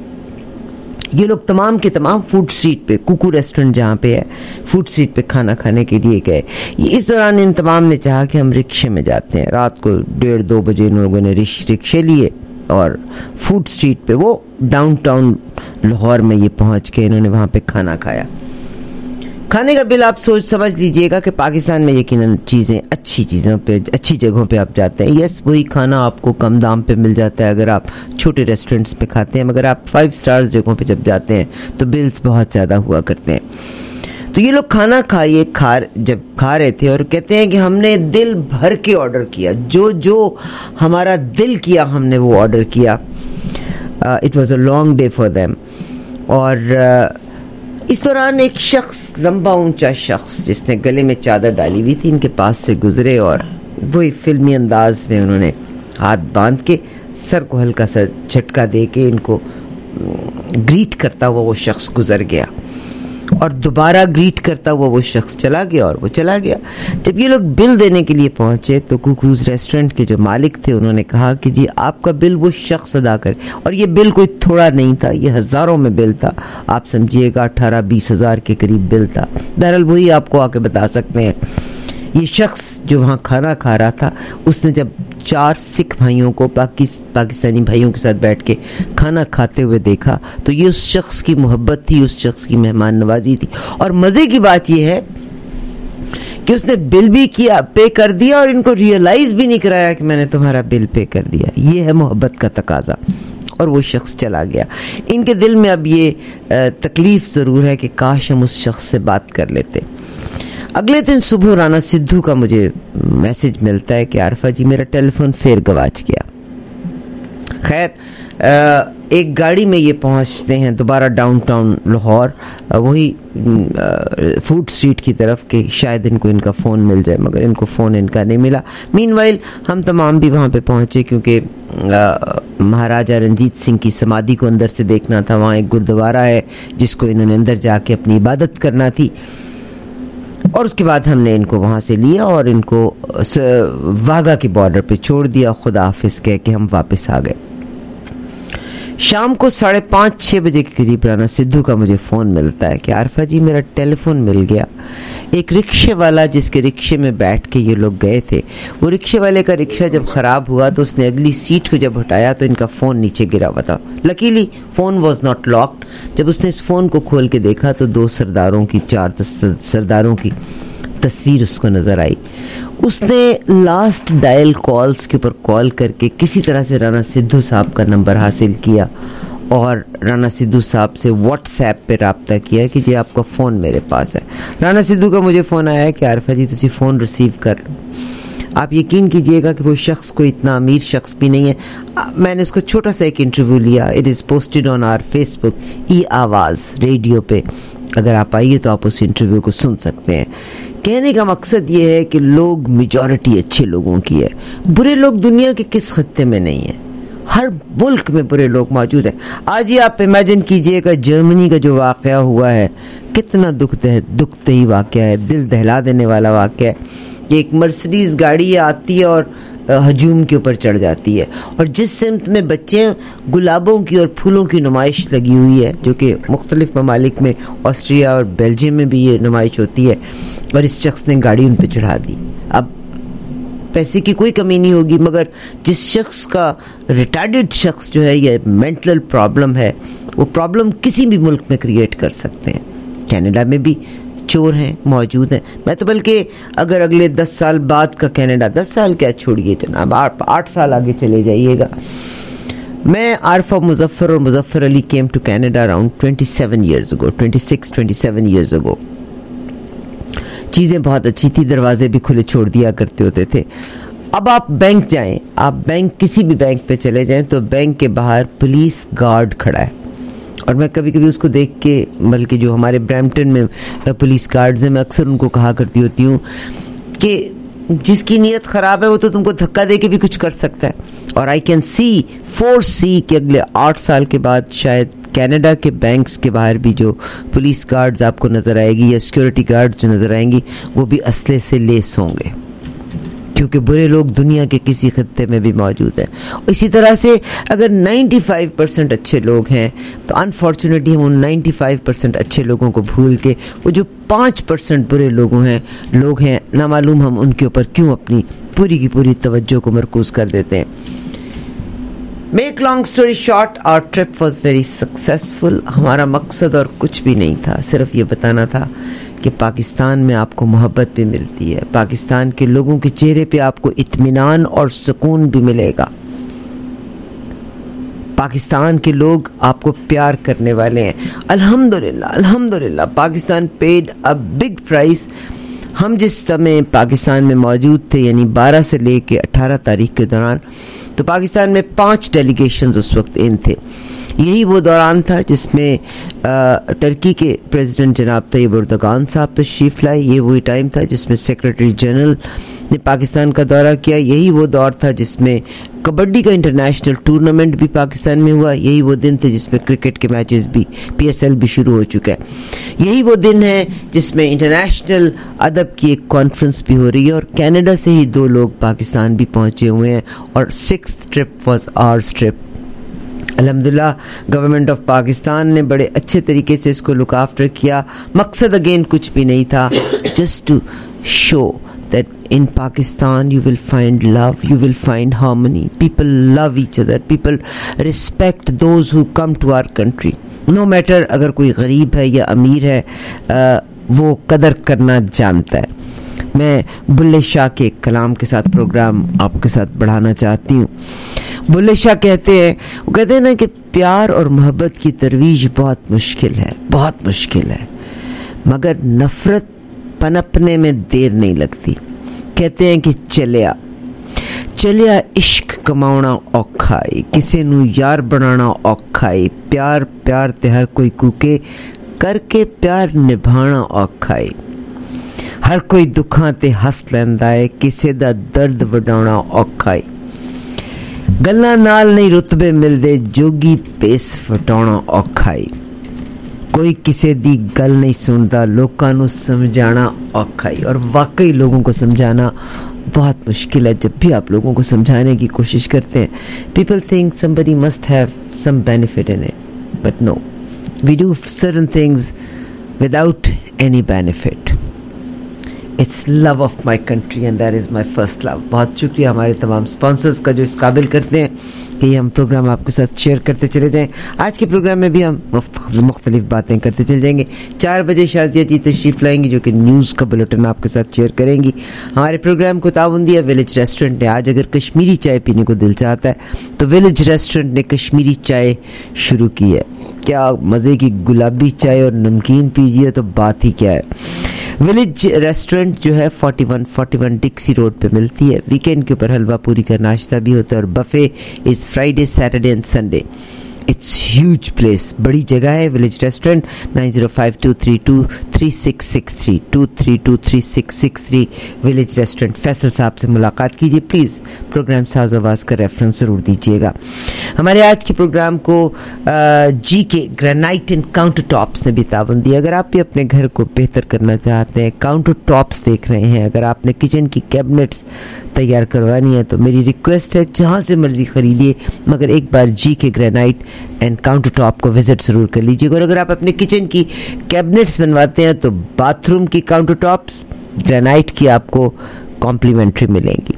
ये लोग तमाम के तमाम फूड स्ट्रीट पे, कुकू रेस्टोरेंट जहाँ पे है, फूड स्ट्रीट पे खाना खाने के लिए गए। ये इस दौरान इन तमाम ने चाहा कि हम रिक्शे में जाते हैं। रात को डेढ़ दो बजे इन लोगों ने रिक्शे लिए और फूड स्ट्रीट पे, वो डाउनटाउन लाहौर में ये पहुँच के इन्होंने वहाँ पे खाना खाया। खाने का बिल आप सोच समझ लीजिएगा कि पाकिस्तान में यकीनन चीज़ें अच्छी चीज़ों पे, अच्छी जगहों पे आप जाते हैं, यस वही खाना आपको कम दाम पे मिल जाता है अगर आप छोटे रेस्टोरेंट्स पे खाते हैं, मगर आप फाइव स्टार्स जगहों पे जब जाते हैं तो बिल्स बहुत ज़्यादा हुआ करते हैं। तो ये लोग खाना खाइए खा जब खा रहे थे और कहते हैं कि हमने दिल भर के ऑर्डर किया, जो जो हमारा दिल किया हमने वो ऑर्डर किया। It was a long day for them. और uh, इस दौरान एक शख्स, लंबा ऊंचा शख्स जिसने गले में चादर डाली हुई थी, इनके पास से गुजरे और वही फिल्मी अंदाज में उन्होंने हाथ बांध के सर को हल्का सा झटका दे के इनको ग्रीट करता हुआ वो शख्स गुजर गया और दोबारा ग्रीट करता हुआ वो शख्स चला गया और वो चला गया। जब ये लोग बिल देने के लिए पहुंचे तो कुकूज रेस्टोरेंट के जो मालिक थे उन्होंने कहा कि जी आपका बिल वो शख्स अदा करे। और ये बिल कोई थोड़ा नहीं था, ये हज़ारों में बिल था, आप समझिएगा अठारह बीस हज़ार के करीब बिल था। बहरहाल वही आपको आके बता सकते हैं। ये शख्स जो वहाँ खाना खा रहा था, उसने जब चार सिख भाइयों को पाकिस, पाकिस्तानी भाइयों के साथ बैठ के खाना खाते हुए देखा तो ये उस शख्स की मोहब्बत थी, उस शख्स की मेहमान नवाजी थी। और मज़े की बात यह है कि उसने बिल भी किया, पे कर दिया और इनको रियलाइज़ भी नहीं कराया कि मैंने तुम्हारा बिल पे कर दिया। ये है मोहब्बत का तकाजा। और वो शख्स चला गया। इनके दिल में अब ये तकलीफ़ ज़रूर है कि काश हम उस शख्स से बात कर लेते। अगले दिन सुबह राना सिद्धू का मुझे मैसेज मिलता है कि आरफा जी मेरा टेलीफोन फिर गवाच गया। खैर एक गाड़ी में ये पहुंचते हैं दोबारा डाउनटाउन लाहौर, वही फूड स्ट्रीट की तरफ कि शायद इनको इनका फ़ोन मिल जाए, मगर इनको फ़ोन इनका नहीं मिला। मीनवाइल हम तमाम भी वहाँ पे पहुँचे क्योंकि महाराजा रंजीत सिंह की समाधि को अंदर से देखना था। वहाँ एक गुरुद्वारा है जिसको इन्होंने अंदर जाके अपनी इबादत करना थी। और उसके बाद हमने इनको वहाँ से लिया और इनको वाघा की बॉर्डर पे छोड़ दिया। खुदा हाफिज़ कह के हम वापस आ गए। शाम को साढ़े पाँच छः बजे के करीब राना सिद्धू का मुझे फ़ोन मिलता है कि आरफा जी मेरा टेलीफोन मिल गया। एक रिक्शे वाला जिसके रिक्शे में बैठ के ये लोग गए थे, वो रिक्शे वाले का रिक्शा जब ख़राब हुआ तो उसने अगली सीट को जब हटाया तो इनका फ़ोन नीचे गिरा हुआ था। Luckily phone was not locked. जब उसने इस फ़ोन को खोल के देखा तो दो सरदारों की, चार सरदारों की तस्वीर उसको नज़र आई। उसने लास्ट डायल कॉल्स के ऊपर कॉल करके किसी तरह से राना सिद्धू साहब का नंबर हासिल किया और राना सिद्धू साहब से व्हाट्सएप पे रब्ता किया कि जी आपका फ़ोन मेरे पास है। राना सिद्धू का मुझे फ़ोन आया कि आरफा जी तुसी फ़ोन रिसीव कर लो। आप यकीन कीजिएगा कि वो शख्स कोई इतना अमीर शख्स भी नहीं है। मैंने उसको छोटा सा एक इंटरव्यू लिया। It is posted on our Facebook E Awaz radio पे। अगर आप आइए तो आप उस इंटरव्यू को सुन सकते हैं। कहने का मकसद ये है कि लोग मेजॉरिटी अच्छे लोगों की है। बुरे लोग दुनिया के किस खत्ते में नहीं है, हर मुल्क में बुरे लोग मौजूद हैं। आज ही आप इमेजिन कीजिएगा जर्मनी का जो वाक़या हुआ है, कितना दुख दह दुखदही वाक़या है, दिल दहला देने वाला वाक़या है। एक मर्सिडीज़ गाड़ी आती है और हजूम के ऊपर चढ़ जाती है और जिस सिमत में बच्चे गुलाबों की और फूलों की नुमाइश लगी हुई है, जो कि मुख्तलिफ ममालिक में, ऑस्ट्रिया और बेल्जियम में भी ये नुमाइश होती है, और इस शख्स ने गाड़ी उन पर चढ़ा दी। अब पैसे की कोई कमी नहीं होगी, मगर जिस शख्स का रिटार्डेड शख्स जो है ये मेंटल प्रॉब्लम है, वो प्रॉब्लम किसी भी मुल्क में क्रिएट कर सकते हैं। कनाडा में भी चोर हैं, मौजूद हैं। मैं तो बल्कि अगर अगले दस साल बाद का कनाडा, दस साल क्या छोड़िए जनाब, आठ आठ साल आगे चले जाइएगा। मैं आरफा मुजफ्फर और Muzaffar Ali came to Canada around twenty seven years ago, twenty six twenty seven years ago. चीज़ें बहुत अच्छी थी, दरवाजे भी खुले छोड़ दिया करते होते थे। अब आप बैंक जाएं, आप बैंक किसी भी बैंक पे चले जाएं तो बैंक के बाहर पुलिस गार्ड खड़ा है। और मैं कभी कभी उसको देख के, बल्कि जो हमारे ब्रैम्पटन में पुलिस गार्ड्स हैं, मैं अक्सर उनको कहा करती होती हूँ कि जिसकी नीयत ख़राब है वो तो तुमको धक्का दे के भी कुछ कर सकता है। और आई कैन सी फोर सी कि अगले आठ साल के बाद शायद कनाडा के बैंक्स के बाहर भी जो पुलिस गार्ड्स आपको नज़र आएगी या सिक्योरिटी गार्ड्स जो नज़र आएंगी वो भी असले से लेस होंगे, क्योंकि बुरे लोग दुनिया के किसी खत्ते में भी मौजूद हैं। इसी तरह से अगर पचानवे परसेंट अच्छे लोग हैं तो अनफॉर्चुनेटली हम उन पचानवे परसेंट अच्छे लोगों को भूल के वो जो पाँच परसेंट बुरे लोगों हैं लोग हैं ना मालूम हम उनके ऊपर क्यों अपनी पूरी की पूरी तवज्जो को मरकूज़ कर देते हैं। Make long story short, our trip was very successful. हमारा मकसद और कुछ भी नहीं था, सिर्फ ये बताना था कि पाकिस्तान में आपको मोहब्बत भी मिलती है, पाकिस्तान के लोगों के चेहरे पे आपको इत्मीनान और सुकून भी मिलेगा, पाकिस्तान के लोग आपको प्यार करने वाले हैं। अल्हम्दुलिल्लाह अल्हम्दुलिल्लाह Pakistan paid a big price. हम जिस समय पाकिस्तान में मौजूद थे, यानी बारह से लेके अठारह तारीख के दौरान, तो पाकिस्तान में पांच डेलीगेशंस उस वक्त इन थे। यही वो दौरान था जिसमें टर्की के प्रेसिडेंट जनाब तैयब एर्दोगान साहब तशरीफ़ लाए। ये वही टाइम था जिसमें सेक्रेटरी जनरल ने पाकिस्तान का दौरा किया। यही वो दौर था जिसमें कबड्डी का इंटरनेशनल टूर्नामेंट भी पाकिस्तान में हुआ। यही वो दिन थे जिसमें क्रिकेट के मैचेस भी, पीएसएल भी शुरू हो चुका है। यही वो दिन है जिसमें इंटरनेशनल अदब की एक कॉन्फ्रेंस भी हो रही है और कनाडा से ही दो लोग पाकिस्तान भी पहुंचे हुए हैं और sixth trip was ours trip. अल्हम्दुलिल्लाह गवर्नमेंट ऑफ पाकिस्तान ने बड़े अच्छे तरीके से इसको लुक आफ्टर किया। मकसद अगेन कुछ भी नहीं था, just to show that in Pakistan you will find love, you will find harmony, people love each other, people respect those who come to our country, no matter अगर कोई गरीब है या अमीर है, आ, वो कदर करना जानता है। मैं बुल्ले शाह के कलाम के साथ प्रोग्राम आपके साथ बढ़ाना चाहती हूँ। बुल्ले शाह कहते हैं, वो कहते हैं ना कि प्यार और मोहब्बत की तरवीज बहुत मुश्किल है, बहुत मुश्किल है, मगर नफरत पनपने में देर नहीं लगती। कहते हैं कि चलिया चलिया इश्क कमाना औखा है, किसी नू यार बनाना औखा है, प्यार प्यार ते हर कोई कूके, करके प्यार निभाना औखा है, हर कोई दुखां ते हस लैंदा है, किसी दा दर्द वडाउना औखा है, गल्लां नाल नहीं रुतबे मिलदे, जोगी पेस वटाउना औखा है, कोई किसी दी गल नहीं सुनता, लोगों को समझाना औखा है। और वाकई लोगों को समझाना बहुत मुश्किल है। जब भी आप लोगों को समझाने की कोशिश करते हैं, people think somebody must have some benefit in it, but no, we do certain things without any benefit. It's love of my country and that is my first love. बहुत शुक्रिया हमारे तमाम स्पॉन्सर्स का जो इस काबिल करते हैं कि हम प्रोग्राम आपके साथ शेयर करते चले जाएं। आज के प्रोग्राम में भी हम मुख्तलिफ बातें करते चले जाएंगे। चार बजे शाजिया जी तशरीफ लाएंगी जो कि न्यूज़ का बुलेटिन आपके साथ शेयर करेंगी। हमारे प्रोग्राम को ताउन दिया विलेज रेस्टोरेंट ने। आज अगर कश्मीरी चाय पीने को दिल चाहता है तो विलेज रेस्टोरेंट ने कश्मीरी चाय शुरू की है। क्या मज़े की गुलाबी चाय और नमकीन पीजिए तो बात ही क्या है। विलेज रेस्टोरेंट जो है इकतालीस इकतालीस डिक्सी रोड पे मिलती है। वीकेंड के ऊपर हलवा पूरी का नाश्ता भी होता है और buffet is Friday Saturday and Sunday. It's huge place, बड़ी जगह है village restaurant. Nine zero five two three two three six six three two three two three six six three village restaurant. Faisal साहब से मुलाकात कीजिए प्लीज़। प्रोग्राम साज आवाज़ का रेफरेंस ज़रूर दीजिएगा। हमारे आज के प्रोग्राम को जी K granite and counter tops ने भी तावन दिया। अगर आप भी अपने घर को बेहतर करना चाहते हैं, काउंटर टॉप्स देख रहे हैं, अगर आपने किचन की कैबिनेट्स तैयार करवानी है तो मेरी रिक्वेस्ट है जहाँ से मर्जी खरीदिए, मगर एक बार G K granite and countertop को विजिट ज़रूर कर लीजिएगा। और अगर आप अपने किचन की कैबिनेट्स बनवाते हैं तो बाथरूम की काउंटर टॉप्स ग्रेनाइट की आपको कॉम्प्लीमेंट्री मिलेंगी।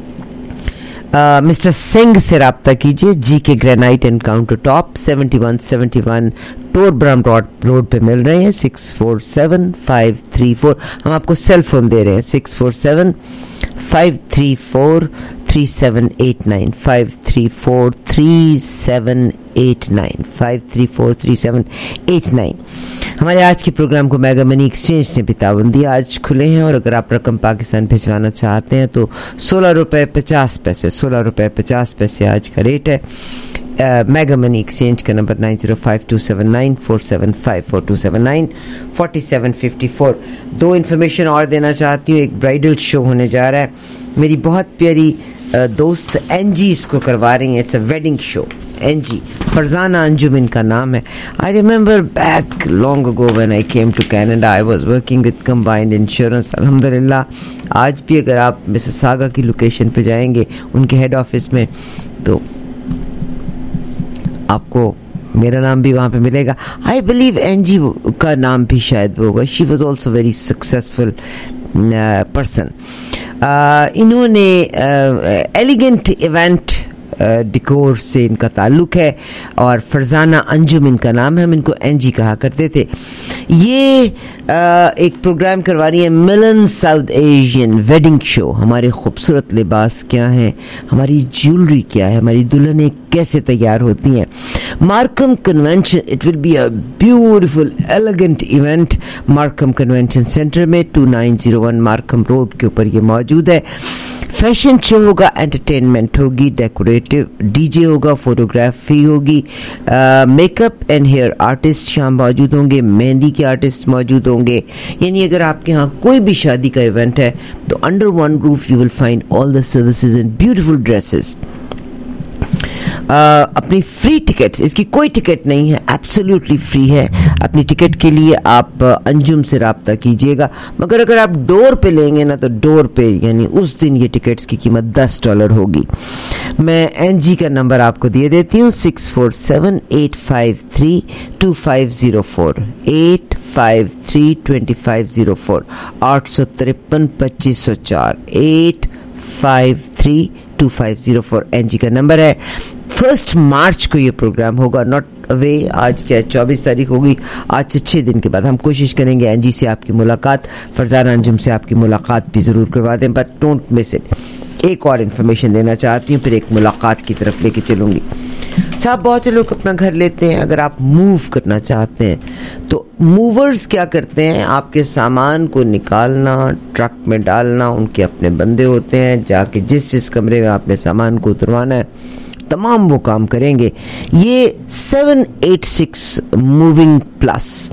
मिस्टर सिंह से रब्ता कीजिए। G K granite and countertop seventy one seventy one Torbram road पे मिल रहे हैं। Six four seven five three four हम आपको सेल फोन दे रहे हैं। Six four seven five three four three seven eight nine, five three four three seven eight nine, five three four three seven eight nine. हमारे आज के programme को mega money exchange ने बिताबंदी आज खुले हैं और अगर आप रकम पाकिस्तान भिजवाना चाहते हैं तो सोलह रुपये पचास पैसे सोलह रुपये पचास पैसे आज का रेट है। मेगा मनी एक्सचेंज का number nine zero five two seven nine four seven five four two seven nine forty seven fifty four. दो इन्फॉर्मेशन और देना चाहती हूँ। एक ब्राइडल शो होने जा रहा है, मेरी बहुत प्यारी दोस्त एनजी इसको करवा रही हैं। It's a wedding show. NG Farzana Anjum इनका नाम है। I remember back long ago when I came to Canada I was working with combined insurance. अल्हम्दुलिल्लाह आज भी अगर आप मिसिसागा की लोकेशन पे जाएंगे उनके हेड ऑफिस में तो आपको मेरा नाम भी वहाँ पे मिलेगा। आई बिलीव एनजी का नाम भी शायद होगा। She was also very successful person. इन्होंने एलिगेंट इवेंट डिकोर से इनका ताल्लुक है और फरजाना अंजुम इनका नाम है। हम इनको एनजी कहा करते थे। ये आ, एक प्रोग्राम करवा रही है Milan south Asian wedding show. हमारे खूबसूरत लिबास क्या हैं, हमारी ज्वेलरी क्या है, हमारी दुल्हनें कैसे तैयार होती हैं। Markham convention, it will be a beautiful elegant event Markham convention centre में two nine zero one Markham road के ऊपर ये मौजूद है। फैशन शो होगा, एंटरटेनमेंट होगी, डेकोरेटिव डीजे होगा, फोटोग्राफी होगी, मेकअप एंड हेयर आर्टिस्ट यहाँ मौजूद होंगे, मेहंदी के आर्टिस्ट मौजूद होंगे। यानी अगर आपके यहाँ कोई भी शादी का इवेंट है तो under one roof you will find all the services and beautiful dresses. Uh, अपनी फ्री टिकट, इसकी कोई टिकट नहीं है, एब्सोल्युटली फ्री है। अपनी टिकट के लिए आप अंजुम से रब्ता कीजिएगा। मगर अगर आप डोर पे लेंगे ना तो डोर पे यानी उस दिन ये टिकट्स की कीमत दस डॉलर होगी। मैं एनजी का नंबर आपको दिए देती हूँ six four seven eight five three two five zero four eight five three twenty five zero four आठ सौ तिरपन पच्चीस सौ चार eight five three two five zero four NG का नंबर है। फर्स्ट मार्च को ये प्रोग्राम होगा, नॉट अवे। आज क्या चौबीस तारीख होगी, आज से छः दिन के बाद हम कोशिश करेंगे एनजी से आपकी मुलाकात, फरजाना अंजुम से आपकी मुलाकात भी ज़रूर करवा दें, बट डोंट मिस इट। एक और इन्फॉर्मेशन देना चाहती हूँ, फिर एक मुलाकात की तरफ लेके चलूँगी। साहब बहुत से लोग अपना घर लेते हैं, अगर आप मूव करना चाहते हैं तो मूवर्स क्या करते हैं, आपके सामान को निकालना, ट्रक में डालना, उनके अपने बंदे होते हैं, जाके जिस जिस कमरे में आपने सामान को उतरवाना है तमाम वो काम करेंगे। ये seven eight six moving plus,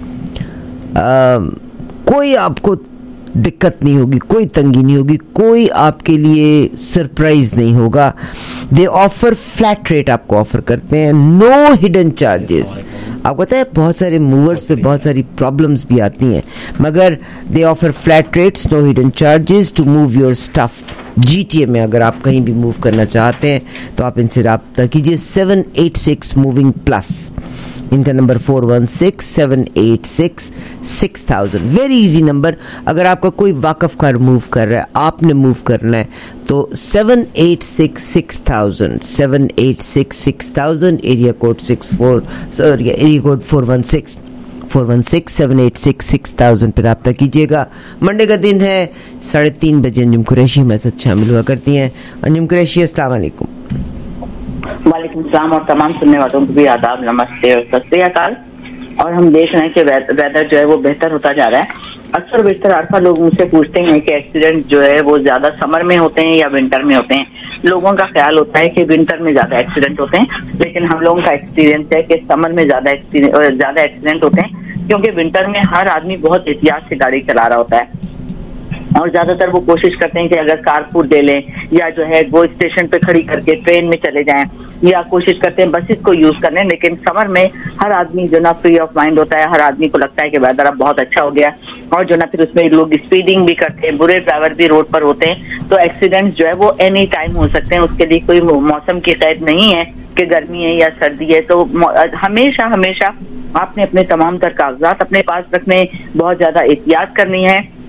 कोई आपको दिक्कत नहीं होगी, कोई तंगी नहीं होगी, कोई आपके लिए सरप्राइज नहीं होगा। दे ऑफर फ्लैट रेट, आपको ऑफर करते हैं, नो हिडन चार्जेस। आपको पता है बहुत सारे मूवर्स पे बहुत सारी प्रॉब्लम्स भी आती हैं, मगर they offer flat rates, no hidden charges to move your stuff. GTA में अगर आप कहीं भी मूव करना चाहते हैं तो आप इनसे रब्ता कीजिए। Seven eight six moving plus, इनका number four one six seven eight six six thousand. Very easy number. अगर आपका कोई वाकफ कार मूव कर रहा है, आपने मूव करना है तो seven eight six six thousand seven eight six six thousand area code six four sorry area code four one six four one six seven eight six six thousand पर रब्ता कीजिएगा। मंडे का दिन है, साढ़े तीन बजे अंजुम कुरैशी हमारे साथ शामिल हुआ करती हैं। अंजुम कुरैशी, अस्सलाम वालेकुम। वालेकुम सलाम और तमाम सुनने वालों को भी आदाब, नमस्ते और सत श्री अकाल। और हम देख रहे हैं कि वेदर जो है वो बेहतर होता जा रहा है। अक्सर बेहतर आरफा लोग मुझसे पूछते हैं कि एक्सीडेंट जो है वो ज्यादा समर में होते हैं या विंटर में होते हैं। लोगों का ख्याल होता है कि विंटर में ज्यादा एक्सीडेंट होते हैं, लेकिन हम लोगों का एक्सपीरियंस है कि समर में ज्यादा ज्यादा एक्सीडेंट होते हैं, क्योंकि विंटर में हर आदमी बहुत एहतियात से गाड़ी चला रहा होता है और ज्यादातर वो कोशिश करते हैं कि अगर कारपूल ले लें या जो है वो स्टेशन पे खड़ी करके ट्रेन में चले जाएं या कोशिश करते हैं बसेस को यूज कर लें। लेकिन समर में हर आदमी जो ना फ्री ऑफ माइंड होता है, हर आदमी को लगता है कि वेदर अब बहुत अच्छा हो गया और जो ना फिर उसमें लोग स्पीडिंग भी करते हैं, बुरे ड्राइवर भी रोड पर होते हैं, तो एक्सीडेंट जो है वो एनी टाइम हो सकते हैं। उसके लिए कोई मौसम की कैद नहीं है कि गर्मी है या सर्दी है। तो हमेशा हमेशा आपने अपने तमाम तर कागजात अपने पास रखने, बहुत ज्यादा एहतियात करनी है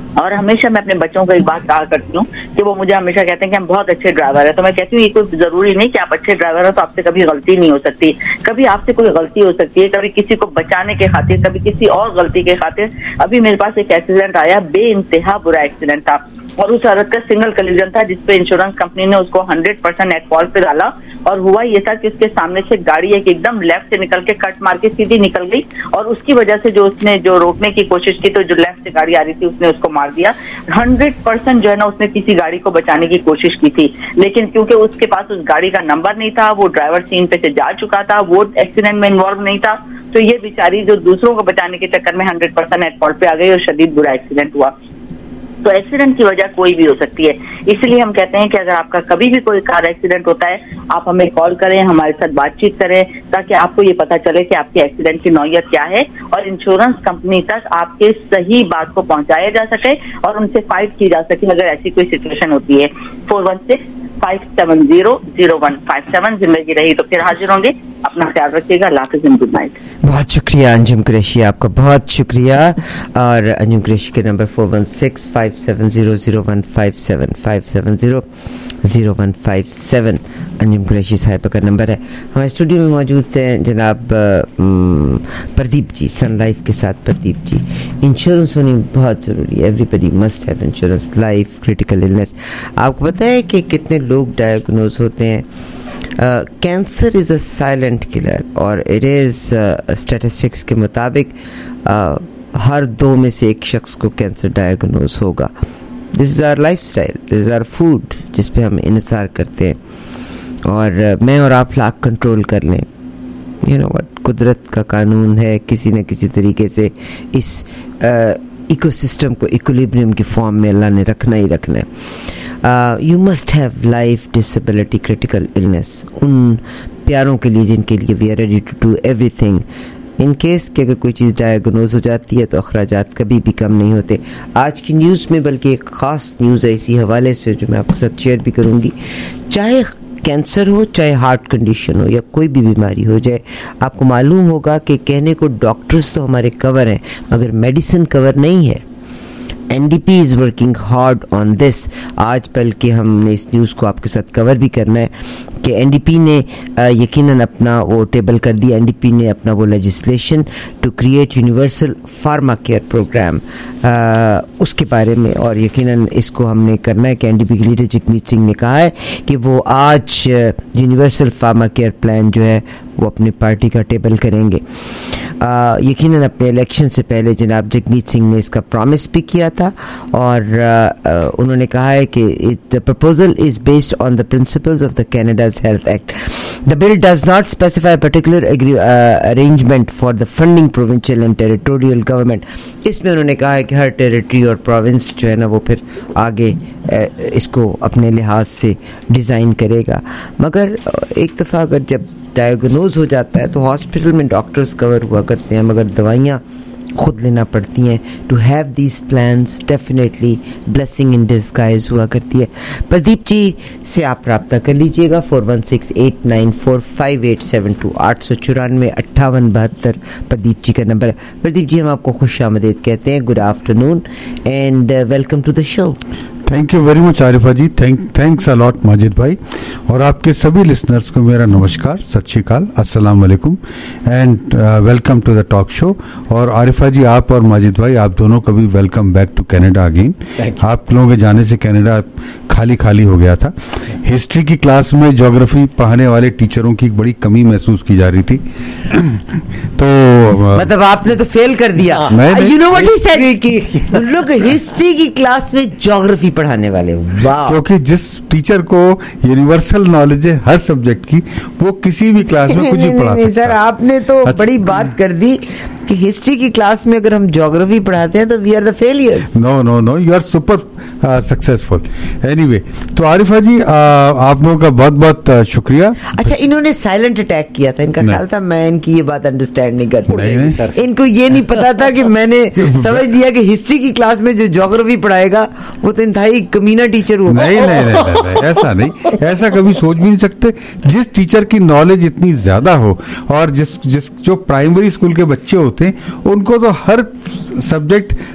और हमेशा मैं अपने बच्चों को एक बात कहा करती हूँ कि वो मुझे हमेशा कहते हैं कि हम बहुत अच्छे ड्राइवर है, तो मैं कहती हूँ ये कोई जरूरी नहीं कि आप अच्छे ड्राइवर हो तो आपसे कभी गलती नहीं हो सकती। कभी आपसे कोई गलती हो सकती है, कभी किसी को बचाने के खातिर, कभी किसी और गलती के खातिर। अभी मेरे पास एक एक्सीडेंट आया, बेइंतहा बुरा एक्सीडेंट था, और उस औरत का सिंगल कलिजन था जिसपे इंश्योरेंस कंपनी ने उसको हंड्रेड परसेंट एट फॉल्ट पे डाला। और हुआ ये था कि उसके सामने से गाड़ी एक एकदम लेफ्ट से निकल के कट मार के सीधी निकल गई, और उसकी वजह से जो उसने जो रोकने की कोशिश की तो जो लेफ्ट से गाड़ी आ रही थी उसने उसको मार दिया। हंड्रेड परसेंट जो है ना उसने किसी गाड़ी को बचाने की कोशिश की थी, लेकिन क्योंकि उसके पास उस गाड़ी का नंबर नहीं था, वो ड्राइवर सीन पे से जा चुका था, वो एक्सीडेंट में इन्वॉल्व नहीं था, तो ये बेचारी जो दूसरों को बचाने के चक्कर में हंड्रेड परसेंट एट फॉल्ट पे आ गई और शदीद बुरा एक्सीडेंट हुआ। तो एक्सीडेंट की वजह कोई भी हो सकती है, इसलिए हम कहते हैं कि अगर आपका कभी भी कोई कार एक्सीडेंट होता है आप हमें कॉल करें, हमारे साथ बातचीत करें, ताकि आपको ये पता चले कि आपके एक्सीडेंट की नौयत क्या है और इंश्योरेंस कंपनी तक आपके सही बात को पहुंचाया जा सके और उनसे फाइट की जा सके अगर ऐसी कोई सिचुएशन होती है। Four one six five seven zero zero one five seven. जिंदगी रही तो फिर हाजिर होंगे। अपना ख्याल रखिएगा। अल्लाह हाफ़िज़, गुड नाइट। बहुत शुक्रिया अंजुम कुरैशी, आपका बहुत शुक्रिया। और अंजुम कुरैशी के number four one six five seven zero zero one five seven five seven zero zero one five seven Anjum Qureshi साहिबा का नंबर है। हमारे स्टूडियो में मौजूद हैं जनाब प्रदीप जी, सन लाइफ के साथ प्रदीप जी। इंश्योरेंस होनी बहुत ज़रूरी है, everybody must have insurance, life, critical illness. आपको पता है कि कितने लोग डायग्नोज होते हैं? Cancer is a silent killer, और इट इज़ स्टैटिस्टिक्स के मुताबिक uh, हर दो में से एक शख्स को कैंसर डायग्नोज होगा। This is our life style, this is our food जिस पे हम इन्हिसार करते हैं, और uh, मैं और आप लाख कंट्रोल कर लें, यू नो व्हाट, कुदरत का कानून है, किसी न किसी तरीके से इस इकोसिस्टम uh, को इक्विलिब्रियम की फॉर्म में अल्लाह ने रखना ही रखना है। You must have life, disability, critical illness, उन प्यारों के लिए जिनके लिए we are ready to do everything in case कि अगर कोई चीज़ डायग्नोज हो जाती है तो अखराजात कभी भी कम नहीं होते। आज की न्यूज़ में बल्कि एक ख़ास न्यूज़ है इसी हवाले से जो मैं आपके साथ शेयर भी करूँगी। चाहे कैंसर हो, चाहे हार्ट कंडीशन हो, या कोई भी बीमारी हो जाए, आपको मालूम होगा कि कहने को डॉक्टर्स तो हमारे कवर हैं मगर मेडिसिन कवर नहीं है। N D P is working hard on this. आज बल्कि हमने इस न्यूज़ को आपके साथ कवर भी करना है कि एन डी पी ने यकीनन अपना वो टेबल कर दिया। एन डी पी ने अपना वो legislation to create universal pharma care program, उसके बारे में, और यकीनन इसको हमने करना है कि एन डी पी के लीडर जगमीत सिंह ने कहा है कि वो आज यूनिवर्सल फार्मा केयर प्लान जो है वो अपनी पार्टी का टेबल करेंगे। यकीनन अपने इलेक्शन से पहले जनाब जगमीत सिंह ने इसका प्रॉमिस भी किया था, और आ, आ, उन्होंने कहा है कि the proposal is based on the principles of the Canada's health act. The bill does not specify particular arrangement for the funding provincial and territorial government. इसमें उन्होंने कहा है कि हर टेरिटरी और प्रोविंस जो है ना वो फिर आगे आ, इसको अपने लिहाज से डिज़ाइन करेगा। मगर एक दफ़ा अगर जब डायग्नोज हो जाता है तो हॉस्पिटल में डॉक्टर्स कवर हुआ करते हैं मगर दवाइयाँ खुद लेना पड़ती हैं। To have these plans definitely blessing in disguise हुआ करती है। प्रदीप जी से आप रब्ता कर लीजिएगा four one six eight nine four five eight seven two आठ सौ चौरानवे अट्ठावन बहत्तर प्रदीप जी का नंबर है। प्रदीप जी, हम आपको खुश आमदीद कहते हैं। Good afternoon and welcome to the show. Thank you very much Arifa ji, thank thanks a lot Majid भाई, और आपके सभी लिसनर्स को मेरा नमस्कार, सत श्री अकाल, अस्सलाम वालेकुम and welcome to the talk show. और आरिफा जी, आप और माजिद भाई, आप दोनों का भी welcome back to Canada again. आप लोगों के जाने से कनाडा खाली खाली हो गया था। हिस्ट्री की क्लास में ज्योग्राफी पढ़ाने वाले टीचरों की बड़ी कमी महसूस की जा रही थी। तो मतलब आपने तो फेल कर दिया। You know what he said कि उन लोग हिस्ट्री की क्लास में ज्योग्राफी पढ़ाने वाले, वाह। क्योंकि जिस टीचर को यूनिवर्सल नॉलेज है हर सब्जेक्ट की, वो किसी भी क्लास में कुछ भी पढ़ा सकता है। सर, आपने तो अच्छा। बड़ी बात कर दी कि हिस्ट्री की क्लास में अगर हम ज्योग्राफी पढ़ाते हैं तो we are the failures. No no no, you are super successful. Anyway, तो आरिफा जी, uh, आप लोगों का बहुत बहुत uh, शुक्रिया। अच्छा, इन्होंने साइलेंट अटैक किया था, इनका ख्याल था मैं इनकी ये बात अंडरस्टैंड नहीं करता। इनको ये नहीं पता था कि मैंने समझ दिया कि हिस्ट्री की क्लास में जो ज्योग्राफी पढ़ाएगा वो तो इंतहाई कमीना टीचर होगा। नहीं नहीं नहीं, नहीं, नहीं ऐसा नहीं, ऐसा कभी सोच भी नहीं सकते। जिस टीचर की नॉलेज इतनी ज्यादा हो, और जिस जिस जो प्राइमरी स्कूल के बच्चे होते हैं उनको तो हर सब्जेक्ट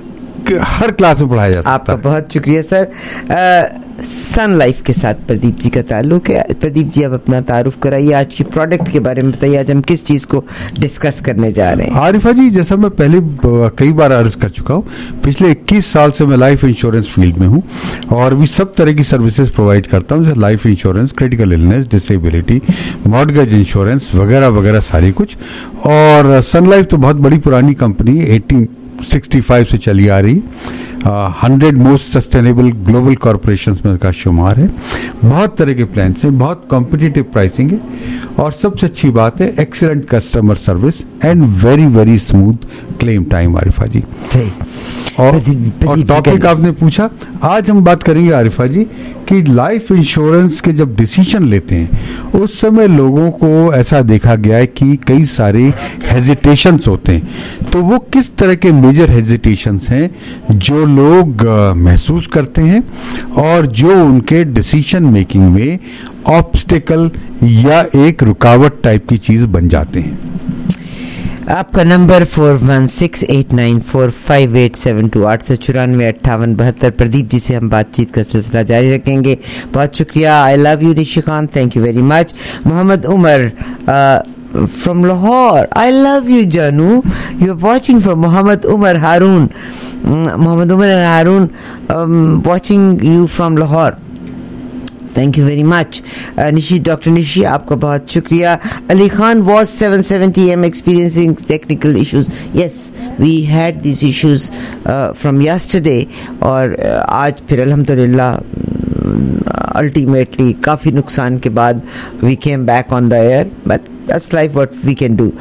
हर क्लास में पढ़ाया जा सकता है। आपका बहुत शुक्रिया सर। सन लाइफ के साथ प्रदीप जी का ताल्लुक है। प्रदीप जी, आप अपना तारुफ कराइए, आज की प्रोडक्ट के बारे में बताइए, आज हम किस चीज़ को डिस्कस करने जा रहे हैं। आरिफा जी, जैसा मैं पहले कई बार अर्ज कर चुका हूँ, पिछले इक्कीस साल से मैं लाइफ इंश्योरेंस फील्ड में हूँ और भी सब तरह की सर्विसेज प्रोवाइड करता हूँ, जैसे life insurance, critical illness, disability, mortgage insurance वगैरह वगैरह सारी कुछ। और सन लाइफ तो बहुत बड़ी पुरानी कंपनी है, एटीन सिक्सटी फाइव से चली आ रही, hundred most sustainable global corporations में का शुमार है। बहुत तरह के प्लान हैं, बहुत कॉम्पिटिटिव प्राइसिंग है और सबसे अच्छी बात है excellent customer service and very very smooth claim time. Arifa ji, और, और टॉपिक आपने पूछा, आज हम बात करेंगे आरिफा जी कि लाइफ इंश्योरेंस के जब डिसीजन लेते हैं उस समय लोगों को ऐसा देखा गया है कि कई सारे हेजिटेशंस होते हैं। तो वो किस तरह के मेजर हेजिटेशंस हैं जो लोग महसूस करते हैं और जो उनके डिसीजन मेकिंग में ऑब्स्टिकल या एक रुकावट टाइप की चीज बन जाते हैं। आपका number four one six eight nine four five eight seven two, आठ सौ चौरानवे अट्ठावन बहत्तर। प्रदीप जी से हम बातचीत का सिलसिला जारी रखेंगे। बहुत शुक्रिया। I love you Nishikant, thank you very much. Mohammad Umar from Lahore, I love you जानू, you are watching from Mohammad Umar Haroon, Mohammad Umar Haroon watching you from Lahore, thank you very much. Nishi, doctor Nishi, आपका बहुत शुक्रिया। Ali Khan was seven seventy AM experiencing technical issues, yes we had this issues from yesterday, और uh, आज फिर अल्हम्दुलिल्लाह ultimately काफ़ी नुकसान के बाद we came back on the air, but that's life, what we can do.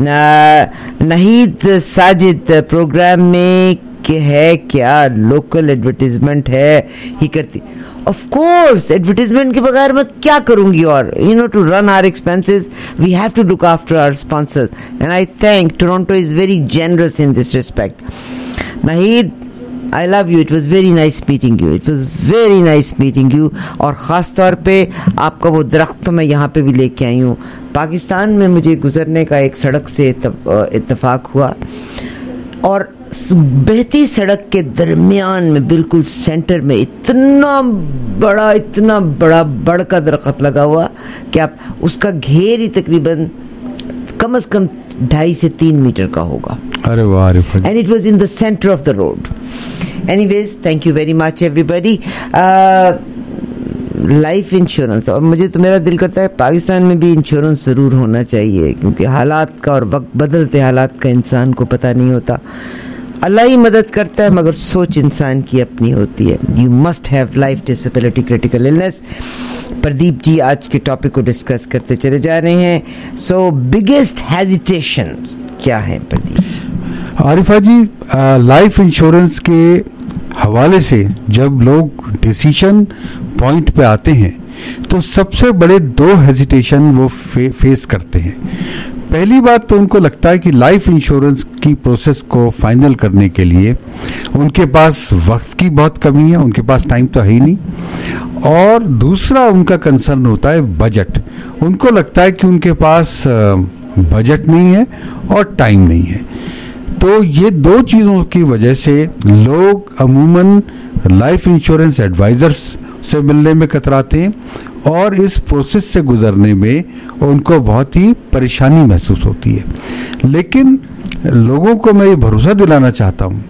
Nahid Sajid, program में है क्या लोकल एडवर्टीजमेंट है ही करती? ऑफ कोर्स, एडवर्टीजमेंट के बगैर मैं क्या करूंगी, और you know to run our expenses we have to look after our sponsors, and I think Toronto is very generous in this respect. Nahid, I love you. It was very nice meeting you. It was very nice meeting you. और ख़ास तौर पे आपका वो दरख्त तो मैं यहाँ पे भी लेके आई हूँ। पाकिस्तान में मुझे गुजरने का एक सड़क से इत्तेफाक हुआ और बहती सड़क के दरमियान में बिल्कुल सेंटर में इतना बड़ा इतना बड़ा बड़ का दरख्त लगा हुआ कि आप उसका घेर ही तकरीबन कम अज कम ढाई से तीन मीटर का होगा। अरे वाह, and it was in the centre of the road. Anyways, thank you very much everybody. Life insurance, और मुझे तो मेरा दिल करता है पाकिस्तान में भी इंश्योरेंस ज़रूर होना चाहिए, क्योंकि हालात का और वक्त बदलते हालात का इंसान को पता नहीं होता। अल्लाह ही मदद करता है मगर सोच इंसान की अपनी होती है। You must have life disability, critical illness. Pradeep ji आज के टॉपिक को डिस्कस करते चले जा रहे हैं। सो बिगेस्ट हेजिटेशन क्या है प्रदीप जी? आरिफा जी, लाइफ इंश्योरेंस के हवाले से जब लोग डिसीजन पॉइंट पे आते हैं तो सबसे बड़े दो हेजिटेशन वो फे, फेस करते हैं। पहली बात तो उनको लगता है कि लाइफ इंश्योरेंस की प्रोसेस को फाइनल करने के लिए उनके पास वक्त की बहुत कमी है, उनके पास टाइम तो है ही नहीं। और दूसरा उनका कंसर्न होता है बजट। उनको लगता है कि उनके पास बजट नहीं है और टाइम नहीं है। तो ये दो चीज़ों की वजह से लोग अमूमन लाइफ इंश्योरेंस एडवाइजर्स से मिलने में कतराते हैं और इस प्रोसेस से गुजरने में उनको बहुत ही परेशानी महसूस होती है। लेकिन लोगों को मैं ये भरोसा दिलाना चाहता हूँ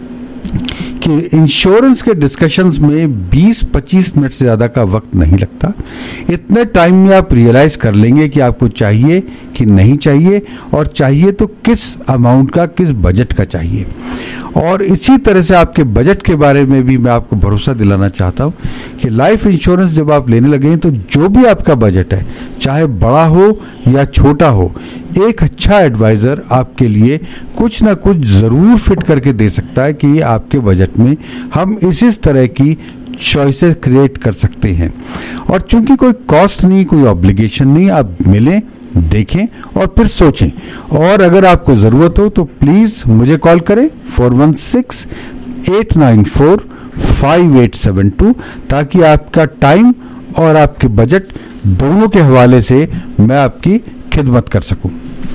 कि इंश्योरेंस के डिस्कशंस में बीस पच्चीस मिनट से ज़्यादा का वक्त नहीं लगता। इतने टाइम में आप रियलाइज़ कर लेंगे कि आपको चाहिए कि नहीं चाहिए, और चाहिए तो किस अमाउंट का, किस बजट का चाहिए। और इसी तरह से आपके बजट के बारे में भी मैं आपको भरोसा दिलाना चाहता हूँ कि लाइफ इंश्योरेंस जब आप लेने लगे हैं तो जो भी आपका बजट है, चाहे बड़ा हो या छोटा हो, एक अच्छा एडवाइज़र आपके लिए कुछ ना कुछ ज़रूर फिट करके दे सकता है कि आपके बजट में हम इस इस तरह की चॉइसेस क्रिएट कर सकते हैं। और चूंकि कोई कॉस्ट नहीं, कोई ऑब्लिगेशन नहीं, आप मिलें, देखें और फिर सोचें। और अगर आपको ज़रूरत हो तो प्लीज़ मुझे कॉल करें four one six eight nine four five eight seven two, ताकि आपका टाइम और आपके बजट दोनों के हवाले से मैं आपकी खिदमत कर सकूं।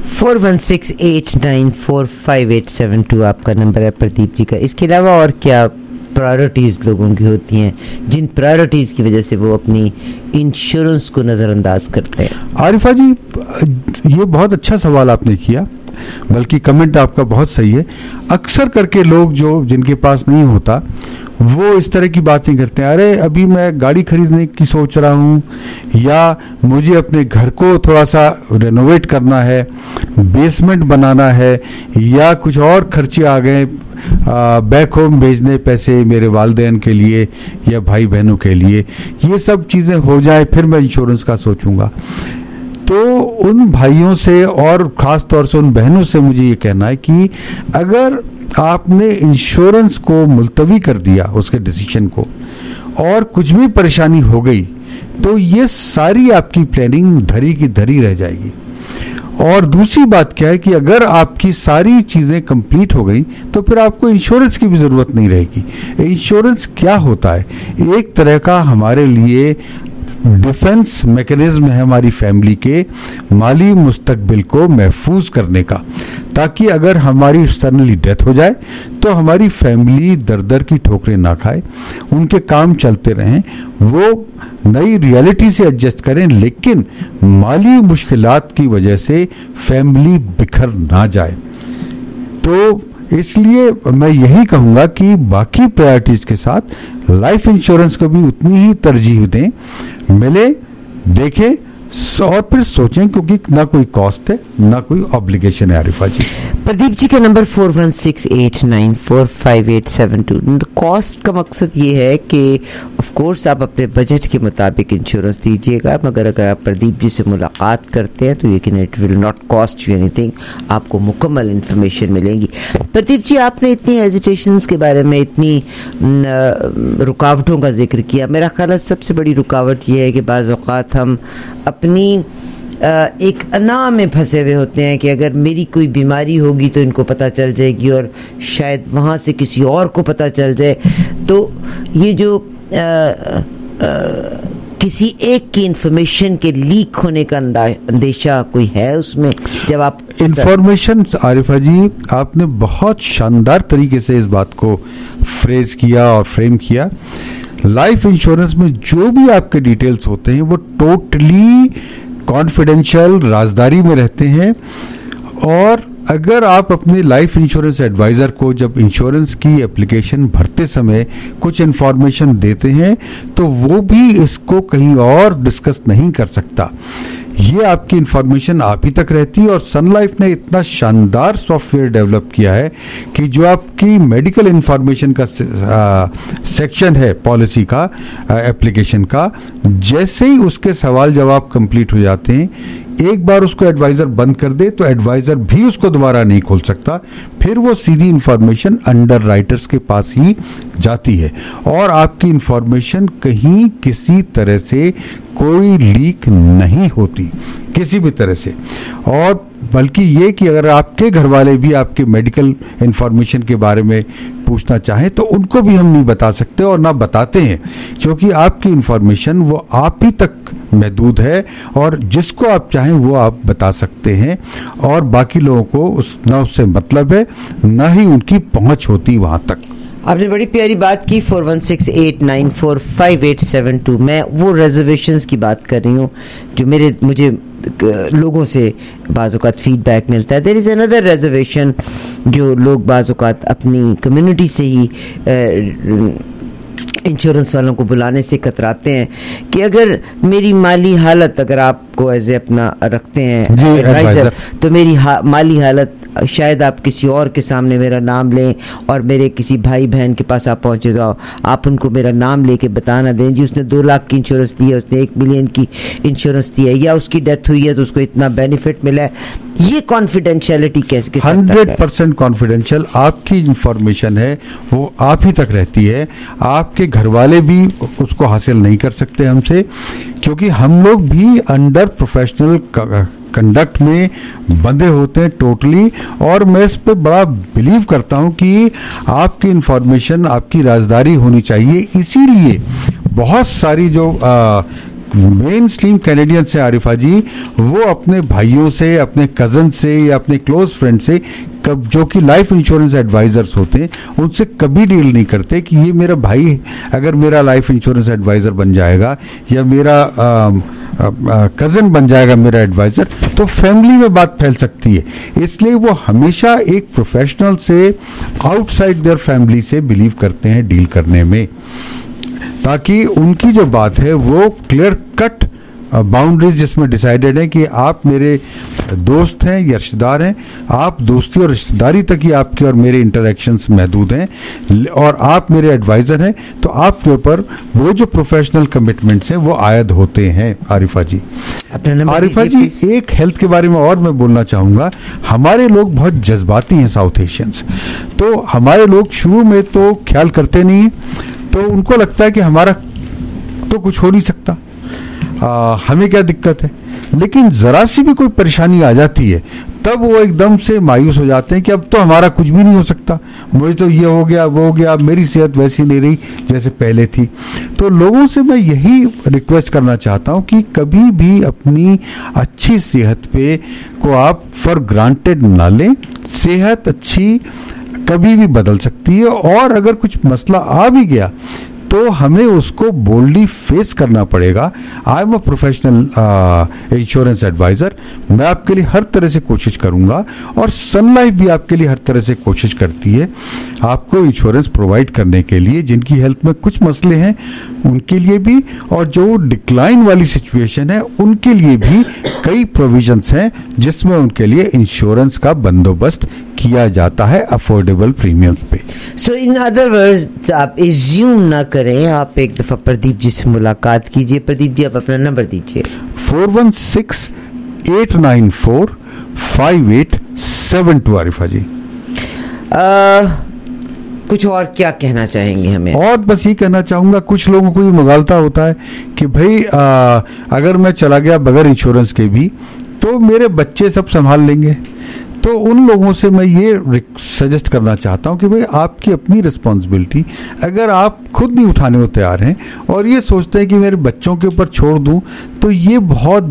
Four one six eight nine four five eight seven two आपका नंबर है प्रदीप जी का। इसके अलावा और क्या प्रायोरिटीज़ लोगों की होती हैं जिन प्रायोरिटीज़ की वजह से वो अपनी इंश्योरेंस को नज़रअंदाज करते हैं? आरिफा जी, ये बहुत अच्छा सवाल आपने किया, बल्कि कमेंट आपका बहुत सही है। अक्सर करके लोग जो जिनके पास नहीं होता वो इस तरह की बातें करते हैं, अरे अभी मैं गाड़ी खरीदने की सोच रहा हूँ, या मुझे अपने घर को थोड़ा सा रेनोवेट करना है, बेसमेंट बनाना है, या कुछ और खर्चे आ गए, बैक होम भेजने पैसे मेरे वालिदैन के लिए या भाई बहनों के लिए, ये सब चीज़ें हो जाए फिर मैं इंश्योरेंस का सोचूंगा। तो उन भाइयों से और ख़ास तौर से उन बहनों से मुझे ये कहना है कि अगर आपने इंश्योरेंस को मुलतवी कर दिया, उसके डिसीजन को, और कुछ भी परेशानी हो गई, तो ये सारी आपकी प्लानिंग धरी की धरी रह जाएगी। और दूसरी बात क्या है कि अगर आपकी सारी चीज़ें कंप्लीट हो गई तो फिर आपको इंश्योरेंस की भी ज़रूरत नहीं रहेगी। इंश्योरेंस क्या होता है? एक तरह का हमारे लिए डिफेंस मैकेनिज्म है हमारी फैमिली के माली मुस्तकबिल को महफूज करने का, ताकि अगर हमारी सडनली डेथ हो जाए तो हमारी फैमिली दर दर की ठोकरें ना खाए, उनके काम चलते रहें, वो नई रियलिटी से एडजस्ट करें, लेकिन माली मुश्किलात की वजह से फैमिली बिखर ना जाए। तो इसलिए मैं यही कहूँगा कि बाकी प्रायोरिटीज़ के साथ लाइफ इंश्योरेंस को भी उतनी ही तरजीह दें, मिले, देखें और फिर सोचें, क्योंकि ना कोई कॉस्ट है ना कोई ऑब्लिगेशन है। आरिफा जी, प्रदीप जी का number four one six eight nine four five eight seven two. Cost का मकसद ये है कि ऑफ कोर्स आप अपने बजट के मुताबिक इंश्योरेंस दीजिएगा, मगर अगर आप प्रदीप जी से मुलाकात करते हैं तो यकीन it will not cost you anything, आपको मुकम्मल इंफॉर्मेशन मिलेगी। प्रदीप जी, आपने इतनी हेजिटेशंस के बारे में, इतनी रुकावटों का जिक्र किया। मेरा ख्याल है सबसे बड़ी रुकावट ये है कि बाज़ औक़ात हम अपनी एक अना में फंसे हुए होते हैं कि अगर मेरी कोई बीमारी होगी तो इनको पता चल जाएगी और शायद वहाँ से किसी और को पता चल जाए। तो ये जो आ, आ, किसी एक की इंफॉर्मेशन के लीक होने का अंदेशा कोई है उसमें? जब आप इंफॉर्मेशन, आरिफा जी आपने बहुत शानदार तरीके से इस बात को फ्रेज किया और फ्रेम किया। लाइफ इंश्योरेंस में जो भी आपके डिटेल्स होते हैं वो टोटली कॉन्फिडेंशियल राजदारी में रहते हैं, और अगर आप अपने लाइफ इंश्योरेंस एडवाइज़र को जब इंश्योरेंस की एप्लीकेशन भरते समय कुछ इन्फॉर्मेशन देते हैं तो वो भी इसको कहीं और डिस्कस नहीं कर सकता। ये आपकी इंफॉर्मेशन आप ही तक रहती है, और सन लाइफ ने इतना शानदार सॉफ्टवेयर डेवलप किया है कि जो आपकी मेडिकल इंफॉर्मेशन का आ, सेक्शन है पॉलिसी का, एप्लीकेशन का, जैसे ही उसके सवाल जवाब कंप्लीट हो जाते हैं, एक बार उसको एडवाइजर बंद कर दे तो एडवाइजर भी उसको दोबारा नहीं खोल सकता, फिर वो सीधी इंफॉर्मेशन अंडर राइटर्स के पास ही जाती है, और आपकी इंफॉर्मेशन कहीं किसी तरह से कोई लीक नहीं होती किसी भी तरह से। और बल्कि ये कि अगर आपके घर वाले भी आपके मेडिकल इंफॉर्मेशन के बारे में पूछना चाहें तो उनको भी हम नहीं बता सकते और ना बताते हैं, क्योंकि आपकी इंफॉर्मेशन वो आप ही तक महदूद है, और जिसको आप चाहें वो आप बता सकते हैं, और बाकी लोगों को उस ना उससे मतलब है ना ही उनकी पहुंच होती वहां तक। आपने बड़ी प्यारी बात की। Four one six eight nine four five eight seven two. मैं वो रिजर्वेशंस की बात कर रही हूँ जो मेरे मुझे लोगों से बाज़ औक़ात फीडबैक मिलता है। देयर इज़ अनदर रिजर्वेशन जो लोग बाज़ औक़ात अपनी कम्युनिटी से ही इंश्योरेंस वालों को बुलाने से कतराते हैं कि अगर मेरी माली हालत, अगर आपको एज ए अपना रखते हैं एडवाइजर, तो मेरी हा, माली हालत शायद आप किसी और के सामने मेरा नाम लें और मेरे किसी भाई बहन के पास आप पहुंचे तो आप उनको मेरा नाम लेके बताना दें जी उसने दो लाख की इंश्योरेंस दी है, उसने एक मिलियन की इंश्योरेंस दी है, या उसकी डेथ हुई है तो उसको इतना बेनिफिट मिला है। ये कॉन्फिडेंशियलिटी कैसे? हंड्रेड परसेंट कॉन्फिडेंशियल आपकी इंफॉर्मेशन है, वो आप ही तक रहती है, आपके घर वाले भी उसको हासिल नहीं कर सकते हमसे, क्योंकि हम लोग भी अंडर प्रोफेशनल कंडक्ट में बंधे होते हैं टोटली। और मैं इस पे बड़ा बिलीव करता हूं कि आपकी इंफॉर्मेशन आपकी राजदारी होनी चाहिए। इसीलिए बहुत सारी जो आ, मेन स्ट्रीम कैनेडियन से आरिफा जी, वो अपने भाइयों से, अपने कजन से या अपने क्लोज फ्रेंड से, कब जो कि लाइफ इंश्योरेंस एडवाइजर्स होते हैं, उनसे कभी डील नहीं करते कि ये मेरा भाई अगर मेरा लाइफ इंश्योरेंस एडवाइजर बन जाएगा या मेरा कजन बन जाएगा मेरा एडवाइजर, तो फैमिली में बात फैल सकती है। इसलिए वो हमेशा एक प्रोफेशनल से आउटसाइड देयर फैमिली से बिलीव करते हैं डील करने में, ताकि उनकी जो बात है वो क्लियर कट बाउंड्रीज जिसमें डिसाइडेड है कि आप मेरे दोस्त हैं या रिश्तेदार हैं, आप दोस्ती और रिश्तेदारी तक ही आपके और मेरे इंटरेक्शंस महदूद हैं, और आप मेरे एडवाइजर हैं, तो आपके ऊपर वो जो प्रोफेशनल कमिटमेंट्स हैं वो आयद होते हैं। आरिफा जी, आरिफा जी एक हेल्थ के बारे में और मैं बोलना चाहूँगा। हमारे लोग बहुत जज्बाती हैं साउथ एशियंस, तो हमारे लोग शुरू में तो ख्याल करते नहीं हैं, तो उनको लगता है कि हमारा तो कुछ हो नहीं सकता, आ, हमें क्या दिक्कत है। लेकिन जरा सी भी कोई परेशानी आ जाती है तब वो एकदम से मायूस हो जाते हैं कि अब तो हमारा कुछ भी नहीं हो सकता, मुझे तो ये हो गया वो हो गया, मेरी सेहत वैसी नहीं रही जैसे पहले थी। तो लोगों से मैं यही रिक्वेस्ट करना चाहता हूं कि कभी भी अपनी अच्छी सेहत पे को आप फॉर ग्रांटेड ना लें। सेहत अच्छी कभी भी बदल सकती है, और अगर कुछ मसला आ भी गया तो हमें उसको बोल्डली फेस करना पड़ेगा। I am a professional insurance advisor, मैं आपके लिए हर तरह से कोशिश करूंगा, और सन लाइफ भी आपके लिए हर तरह से कोशिश करती है आपको इंश्योरेंस प्रोवाइड करने के लिए। जिनकी हेल्थ में कुछ मसले हैं उनके लिए भी, और जो डिक्लाइन वाली सिचुएशन है उनके लिए भी कई प्रोविजंस हैं जिसमें उनके लिए इंश्योरेंस का बंदोबस्त किया जाता है अफोर्डेबल प्रीमियम पे। सो इन अदर वर्ड्स, आप एज्यूम ना करें, आप एक दफा प्रदीप जी से मुलाकात कीजिए। प्रदीप जी, आप अपना नंबर दीजिए। Four one six eight nine four five eight seven two. Arifa ji, आ, कुछ और क्या कहना चाहेंगे हमें? और बस ये कहना चाहूंगा, कुछ लोगों को ये मुगालता होता है कि भाई आ, अगर मैं चला गया बगैर इंश्योरेंस के भी तो मेरे बच्चे सब संभाल लेंगे। तो उन लोगों से मैं ये सजेस्ट करना चाहता हूं कि भाई आपकी अपनी रिस्पॉन्सिबिलिटी अगर आप खुद नहीं उठाने को तैयार हैं और ये सोचते हैं कि मेरे बच्चों के ऊपर छोड़ दूं, तो ये बहुत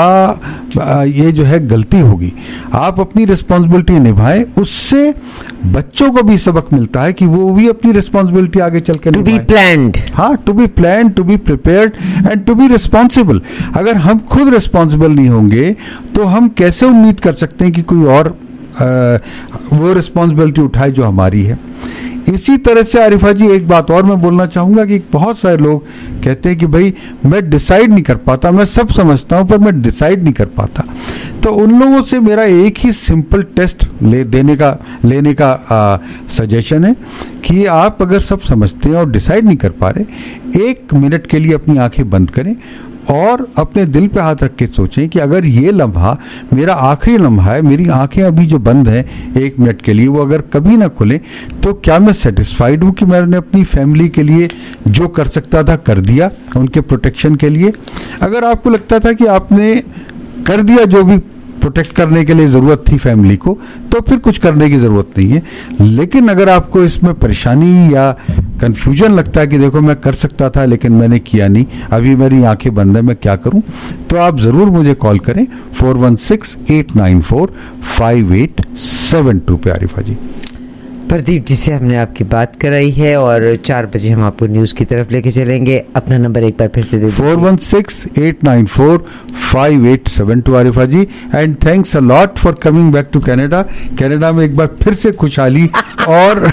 बड़ा ये जो है गलती होगी। आप अपनी रिस्पॉन्सिबिलिटी निभाएं, उससे बच्चों को भी सबक मिलता है कि वो भी अपनी रिस्पॉन्सिबिलिटी आगे चल के टू बी प्लान्ड, हाँ, to be planned, to be prepared and to be responsible. अगर हम खुद रिस्पॉन्सिबल नहीं होंगे तो हम कैसे उम्मीद कर सकते हैं कि कोई और आ, वो रिस्पॉन्सिबिलिटी उठाए जो हमारी है। इसी तरह से आरिफा जी एक बात और मैं बोलना चाहूंगा कि बहुत सारे लोग कहते हैं कि भाई मैं डिसाइड नहीं कर पाता, मैं सब समझता हूं पर मैं डिसाइड नहीं कर पाता। तो उन लोगों से मेरा एक ही सिंपल टेस्ट ले देने का लेने का सजेशन है कि आप अगर सब समझते हैं और डिसाइड नहीं कर पा रहे, एक मिनट के लिए अपनी आंखें बंद करें और अपने दिल पे हाथ रख के सोचें कि अगर ये लम्हा मेरा आखिरी लम्हा है, मेरी आंखें अभी जो बंद हैं एक मिनट के लिए, वो अगर कभी ना खुले, तो क्या मैं सेटिस्फाइड हूँ कि मैंने अपनी फैमिली के लिए जो कर सकता था कर दिया, उनके प्रोटेक्शन के लिए। अगर आपको लगता था कि आपने कर दिया जो भी प्रोटेक्ट करने के लिए जरूरत थी फैमिली को, तो फिर कुछ करने की जरूरत नहीं है। लेकिन अगर आपको इसमें परेशानी या कंफ्यूजन लगता है कि देखो मैं कर सकता था लेकिन मैंने किया नहीं, अभी मेरी आंखें बंद है, मैं क्या करूं, तो आप जरूर मुझे कॉल करें four one six eight nine four five eight seven two पे। आरिफा जी, प्रदीप जी से हमने आपकी बात कराई है और चार बजे हम आपको न्यूज की तरफ लेके चलेंगे। अपना नंबर एक बार फिर से दे दीजिए। Four one six eight nine four five eight seven two. Arifa ji, and thanks a lot for coming back to Canada. Canada में एक बार फिर से खुशहाली और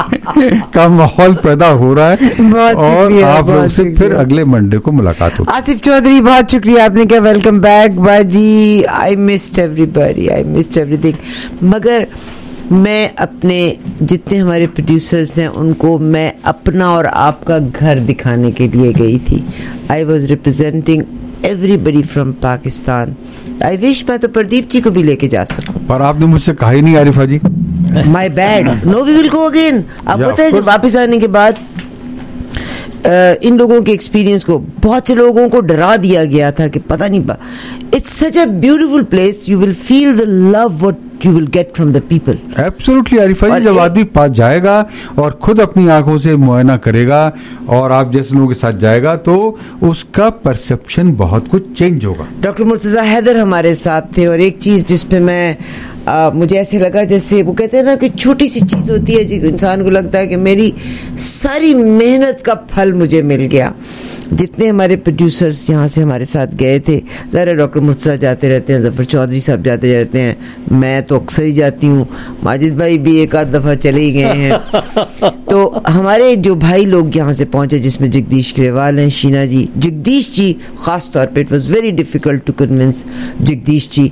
का माहौल पैदा हो रहा है और आप लोग से फिर अगले मंडे को मुलाकात होगी। आसिफ चौधरी, बहुत शुक्रिया, आपने क्या वेलकम बैक बाजी। I missed everybody, I missed everything. मगर मैं अपने जितने हमारे प्रोड्यूसर्स हैं उनको मैं अपना और आपका घर दिखाने के लिए गई थी। I was representing everybody from Pakistan. I wish मैं तो प्रदीप जी को भी लेके जा सकूं, पर आपने मुझसे कहा ही नहीं Arifa ji. My bad, no we will go again. आप पता है जब वापस आने के बाद Uh, इन लोगों के एक्सपीरियंस को बहुत से लोगों को डरा दिया गया था कि पता नहीं, it's such a beautiful place, you will feel the love what you will get from the people. Absolutely Arifa ji, जब आदमी पास जाएगा और खुद अपनी आंखों से मुआयना करेगा और आप जैसे लोगों के साथ जाएगा तो उसका परसेप्शन बहुत कुछ चेंज होगा. डॉक्टर मुर्तजा हैदर हमारे साथ थे और एक चीज जिसपे मैं आ, मुझे ऐसे लगा जैसे वो कहते हैं ना कि छोटी सी चीज होती है जी, इंसान को लगता है कि मेरी सारी मेहनत का फल मुझे मिल गया. जितने हमारे प्रोड्यूसर्स यहाँ से हमारे साथ गए थे, ज़रा डॉक्टर मुर्तज़ा जाते रहते हैं, ज़फ़र चौधरी साहब जाते रहते हैं, मैं तो अक्सर ही जाती हूँ, माजिद भाई भी एक आध दफ़ा चले ही गए हैं. तो हमारे जो भाई लोग यहाँ से पहुँचे, जिसमें जगदीश ग्रेवाल हैं, शीना जी, जगदीश जी ख़ास तौर पे, it was very difficult to convince Jagdish ji,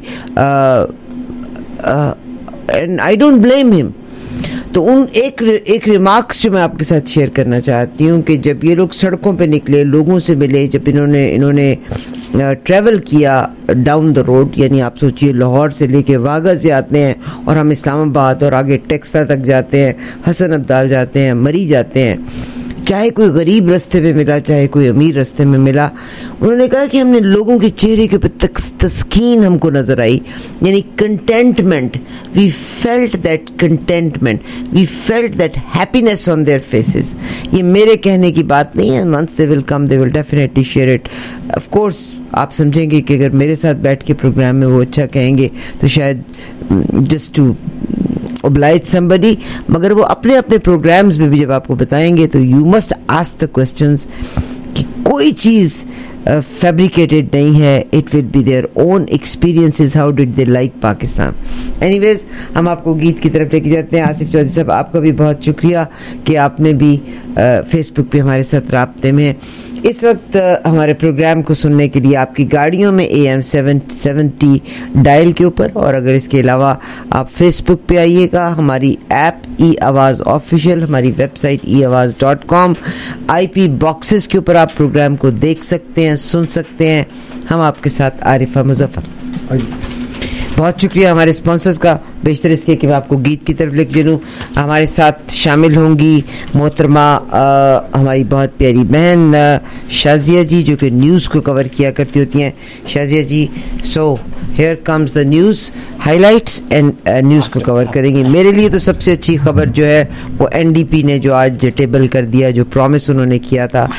and I don't blame him. तो उन एक एक रिमार्क्स जो मैं आपके साथ शेयर करना चाहती हूँ कि जब ये लोग सड़कों पे निकले, लोगों से मिले, जब इन्होंने इन्होंने ट्रैवल किया डाउन द रोड, यानी आप सोचिए लाहौर से लेके वाघा से आते हैं और हम इस्लामाबाद और आगे टेक्सला तक जाते हैं, हसन अब्दाल जाते हैं, मरी जाते हैं, चाहे कोई गरीब रास्ते में मिला चाहे कोई अमीर रास्ते में मिला. उन्होंने कहा कि हमने लोगों के चेहरे के ऊपर तस्कीन हमको नजर आई, यानी contentment. We felt that contentment, we felt that happiness on their faces. ये मेरे कहने की बात नहीं है. Once they will come they will definitely share it. Of course आप समझेंगे कि अगर मेरे साथ बैठ के प्रोग्राम में वो अच्छा कहेंगे तो शायद जस्ट टू oblige somebody, मगर वो अपने अपने प्रोग्राम्स में भी जब आपको बताएंगे तो you must ask the questions कि कोई चीज़ फैब्रिकेटेड नहीं है. It will be their own experiences, how did they like Pakistan. Anyways, हम आपको गीत की तरफ लेके जाते हैं. आसिफ चौधरी साहब, आपका भी बहुत शुक्रिया कि आपने भी फेसबुक पे हमारे साथ राब्ते में. इस वक्त हमारे प्रोग्राम को सुनने के लिए आपकी गाड़ियों में A M seven seventy dial के ऊपर, और अगर इसके अलावा आप फेसबुक पे आइएगा, हमारी ऐप ई आवाज़ ऑफिशियल, हमारी website e Awaz dot com, I P boxes के ऊपर आप प्रोग्राम को देख सकते हैं, सुन सकते हैं. हम आपके साथ आरिफा मुजफ्फर. बहुत शुक्रिया हमारे स्पॉन्सर्स का, बेशतर इसके कि मैं आपको गीत की तरफ लेके चलूँ. हमारे साथ शामिल होंगी मोहतरमा हमारी बहुत प्यारी बहन शाजिया जी, जो कि न्यूज़ को कवर किया करती होती हैं. Shazia ji, so here comes the news highlights and news को कवर करेंगी. मेरे लिए तो सबसे अच्छी खबर जो है वो एन डी पी ने जो आज टेबल कर दिया, जो प्रॉमिस उन्होंने किया था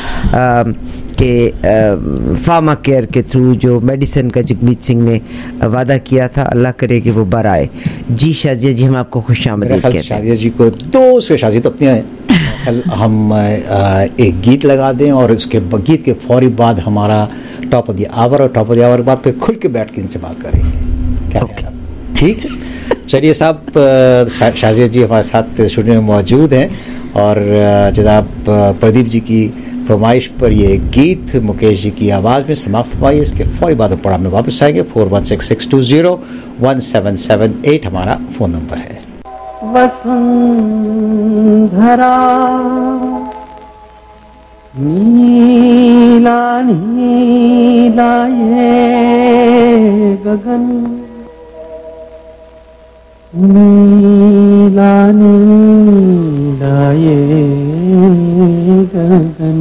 कि फार्मा केयर के थ्रू जो मेडिसिन का जगमीत सिंह ने वादा किया था, अल्लाह करे कि वो बार आए. जी शाजिया जी, हम आपको खुशामदीद कहते हैं. शाजिया जी को दो से शाजिया तो अपने हम एक गीत लगा दें और उसके गीत के फौरी बाद हमारा टॉप ऑफ द आवर, और टॉप ऑफ द आवर के बाद पे खुल के बैठ के इनसे बात करेंगे. क्या okay. ठीक है. चलिए साहब, शाजिया जी हमारे साथ स्टूडियो में मौजूद हैं और जनाब प्रदीप जी की फरमाइश पर ये गीत मुकेश जी की आवाज़ में समाप्त हुई. इसके फौरी बाद हम प्रोग्राम में वापस आएंगे. Four one six six two zero one seven seven eight हमारा फ़ोन नंबर है. वसुंधरा नीला नीला ये गगन, नीला नीला ये गगन.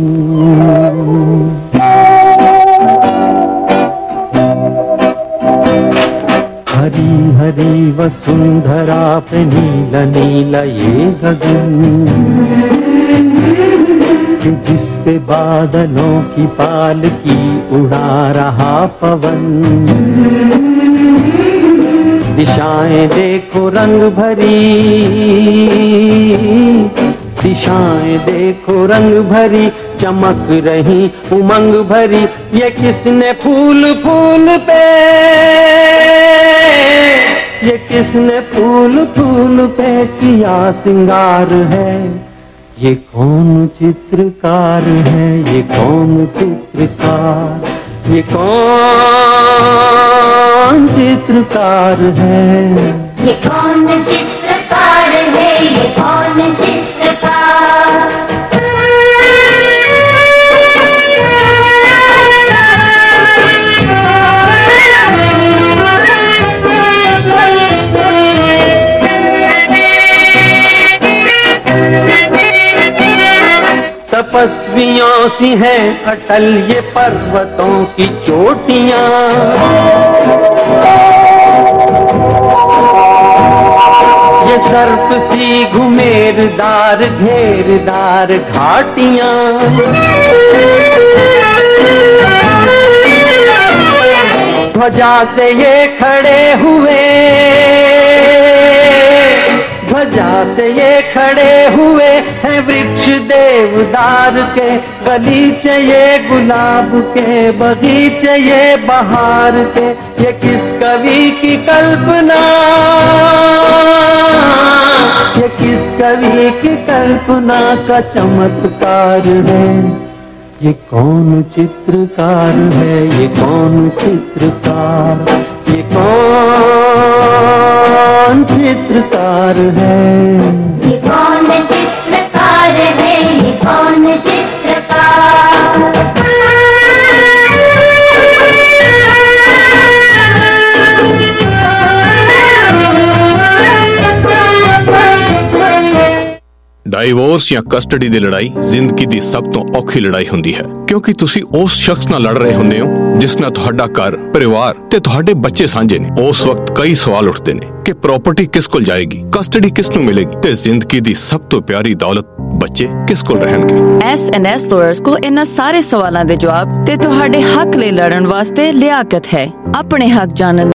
हरी हरी वसुंधरा पे नीला नीला ये गगन, कि जिस पे बादलों की पालकी उड़ा रहा पवन. दिशाएं देखो रंग भरी, दिशाएं देखो रंग भरी, चमक रही उमंग भरी. ये किसने फूल फूल पे, ये किसने फूल फूल पे किया सिंगार है. ये कौन चित्रकार है, ये कौन चित्रकार, ये कौन चित्रकार है, ये कौन चित्रकार है, ये कौन चित्रकार. तपस्वियों सी हैं अटल ये पर्वतों की चोटियां, सर्प सी घुमेरदार घेरदार घाटियां, ध्वजा से ये खड़े हुए, ध्वजा से ये खड़े हुए हैं वृक्ष देवदार के, गलीचे ये गुलाब के, बगीचे ये बहार के। ये किस कवि की कल्पना, ये किस कवि की कल्पना का चमत्कार है। ये कौन चित्रकार है, ये कौन चित्रकार, ये कौन चित्रकार है, ये कौन चित्रकार है, ये कौन चित्रकार। ਡਾਈਵੋਰਸ ਜਾਂ ਕਸਟਡੀ ਦੀ ਲੜਾਈ ਜ਼ਿੰਦਗੀ ਦੀ ਸਭ ਤੋਂ ਔਖੀ ਲੜਾਈ ਹੁੰਦੀ ਹੈ, ਕਿਉਂਕਿ ਤੁਸੀਂ ਉਸ ਸ਼ਖਸ ਨਾਲ ਲੜ ਰਹੇ ਹੁੰਦੇ ਹੋ ਜਿਸ ਨਾਲ ਤੁਹਾਡਾ ਘਰ, ਪਰਿਵਾਰ ਤੇ ਤੁਹਾਡੇ ਬੱਚੇ ਸਾਂਝੇ ਨੇ। ਉਸ ਵਕਤ ਕਈ ਸਵਾਲ ਉੱਠਦੇ ਨੇ ਕਿ ਪ੍ਰਾਪਰਟੀ ਕਿਸ ਕੋਲ ਜਾਏਗੀ, ਕਸਟਡੀ ਕਿਸ ਨੂੰ ਮਿਲੇਗੀ ਤੇ ਜ਼ਿੰਦਗੀ ਦੀ ਸਭ ਤੋਂ ਪਿਆਰੀ ਦੌਲਤ ਬੱਚੇ ਕਿਸ ਕੋਲ ਰਹਿਣਗੇ। ਐਸ ਐਂਡ ਐਸ ਲਾਇਰਸ ਕੋਲ ਇਹਨਾਂ ਸਾਰੇ ਸਵਾਲਾਂ ਦੇ ਜਵਾਬ ਤੇ ਤੁਹਾਡੇ ਹੱਕ ਲਈ ਲੜਨ ਵਾਸਤੇ ਲਿਆਕਤ ਹੈ। ਆਪਣੇ ਹੱਕ ਜਾਣਨ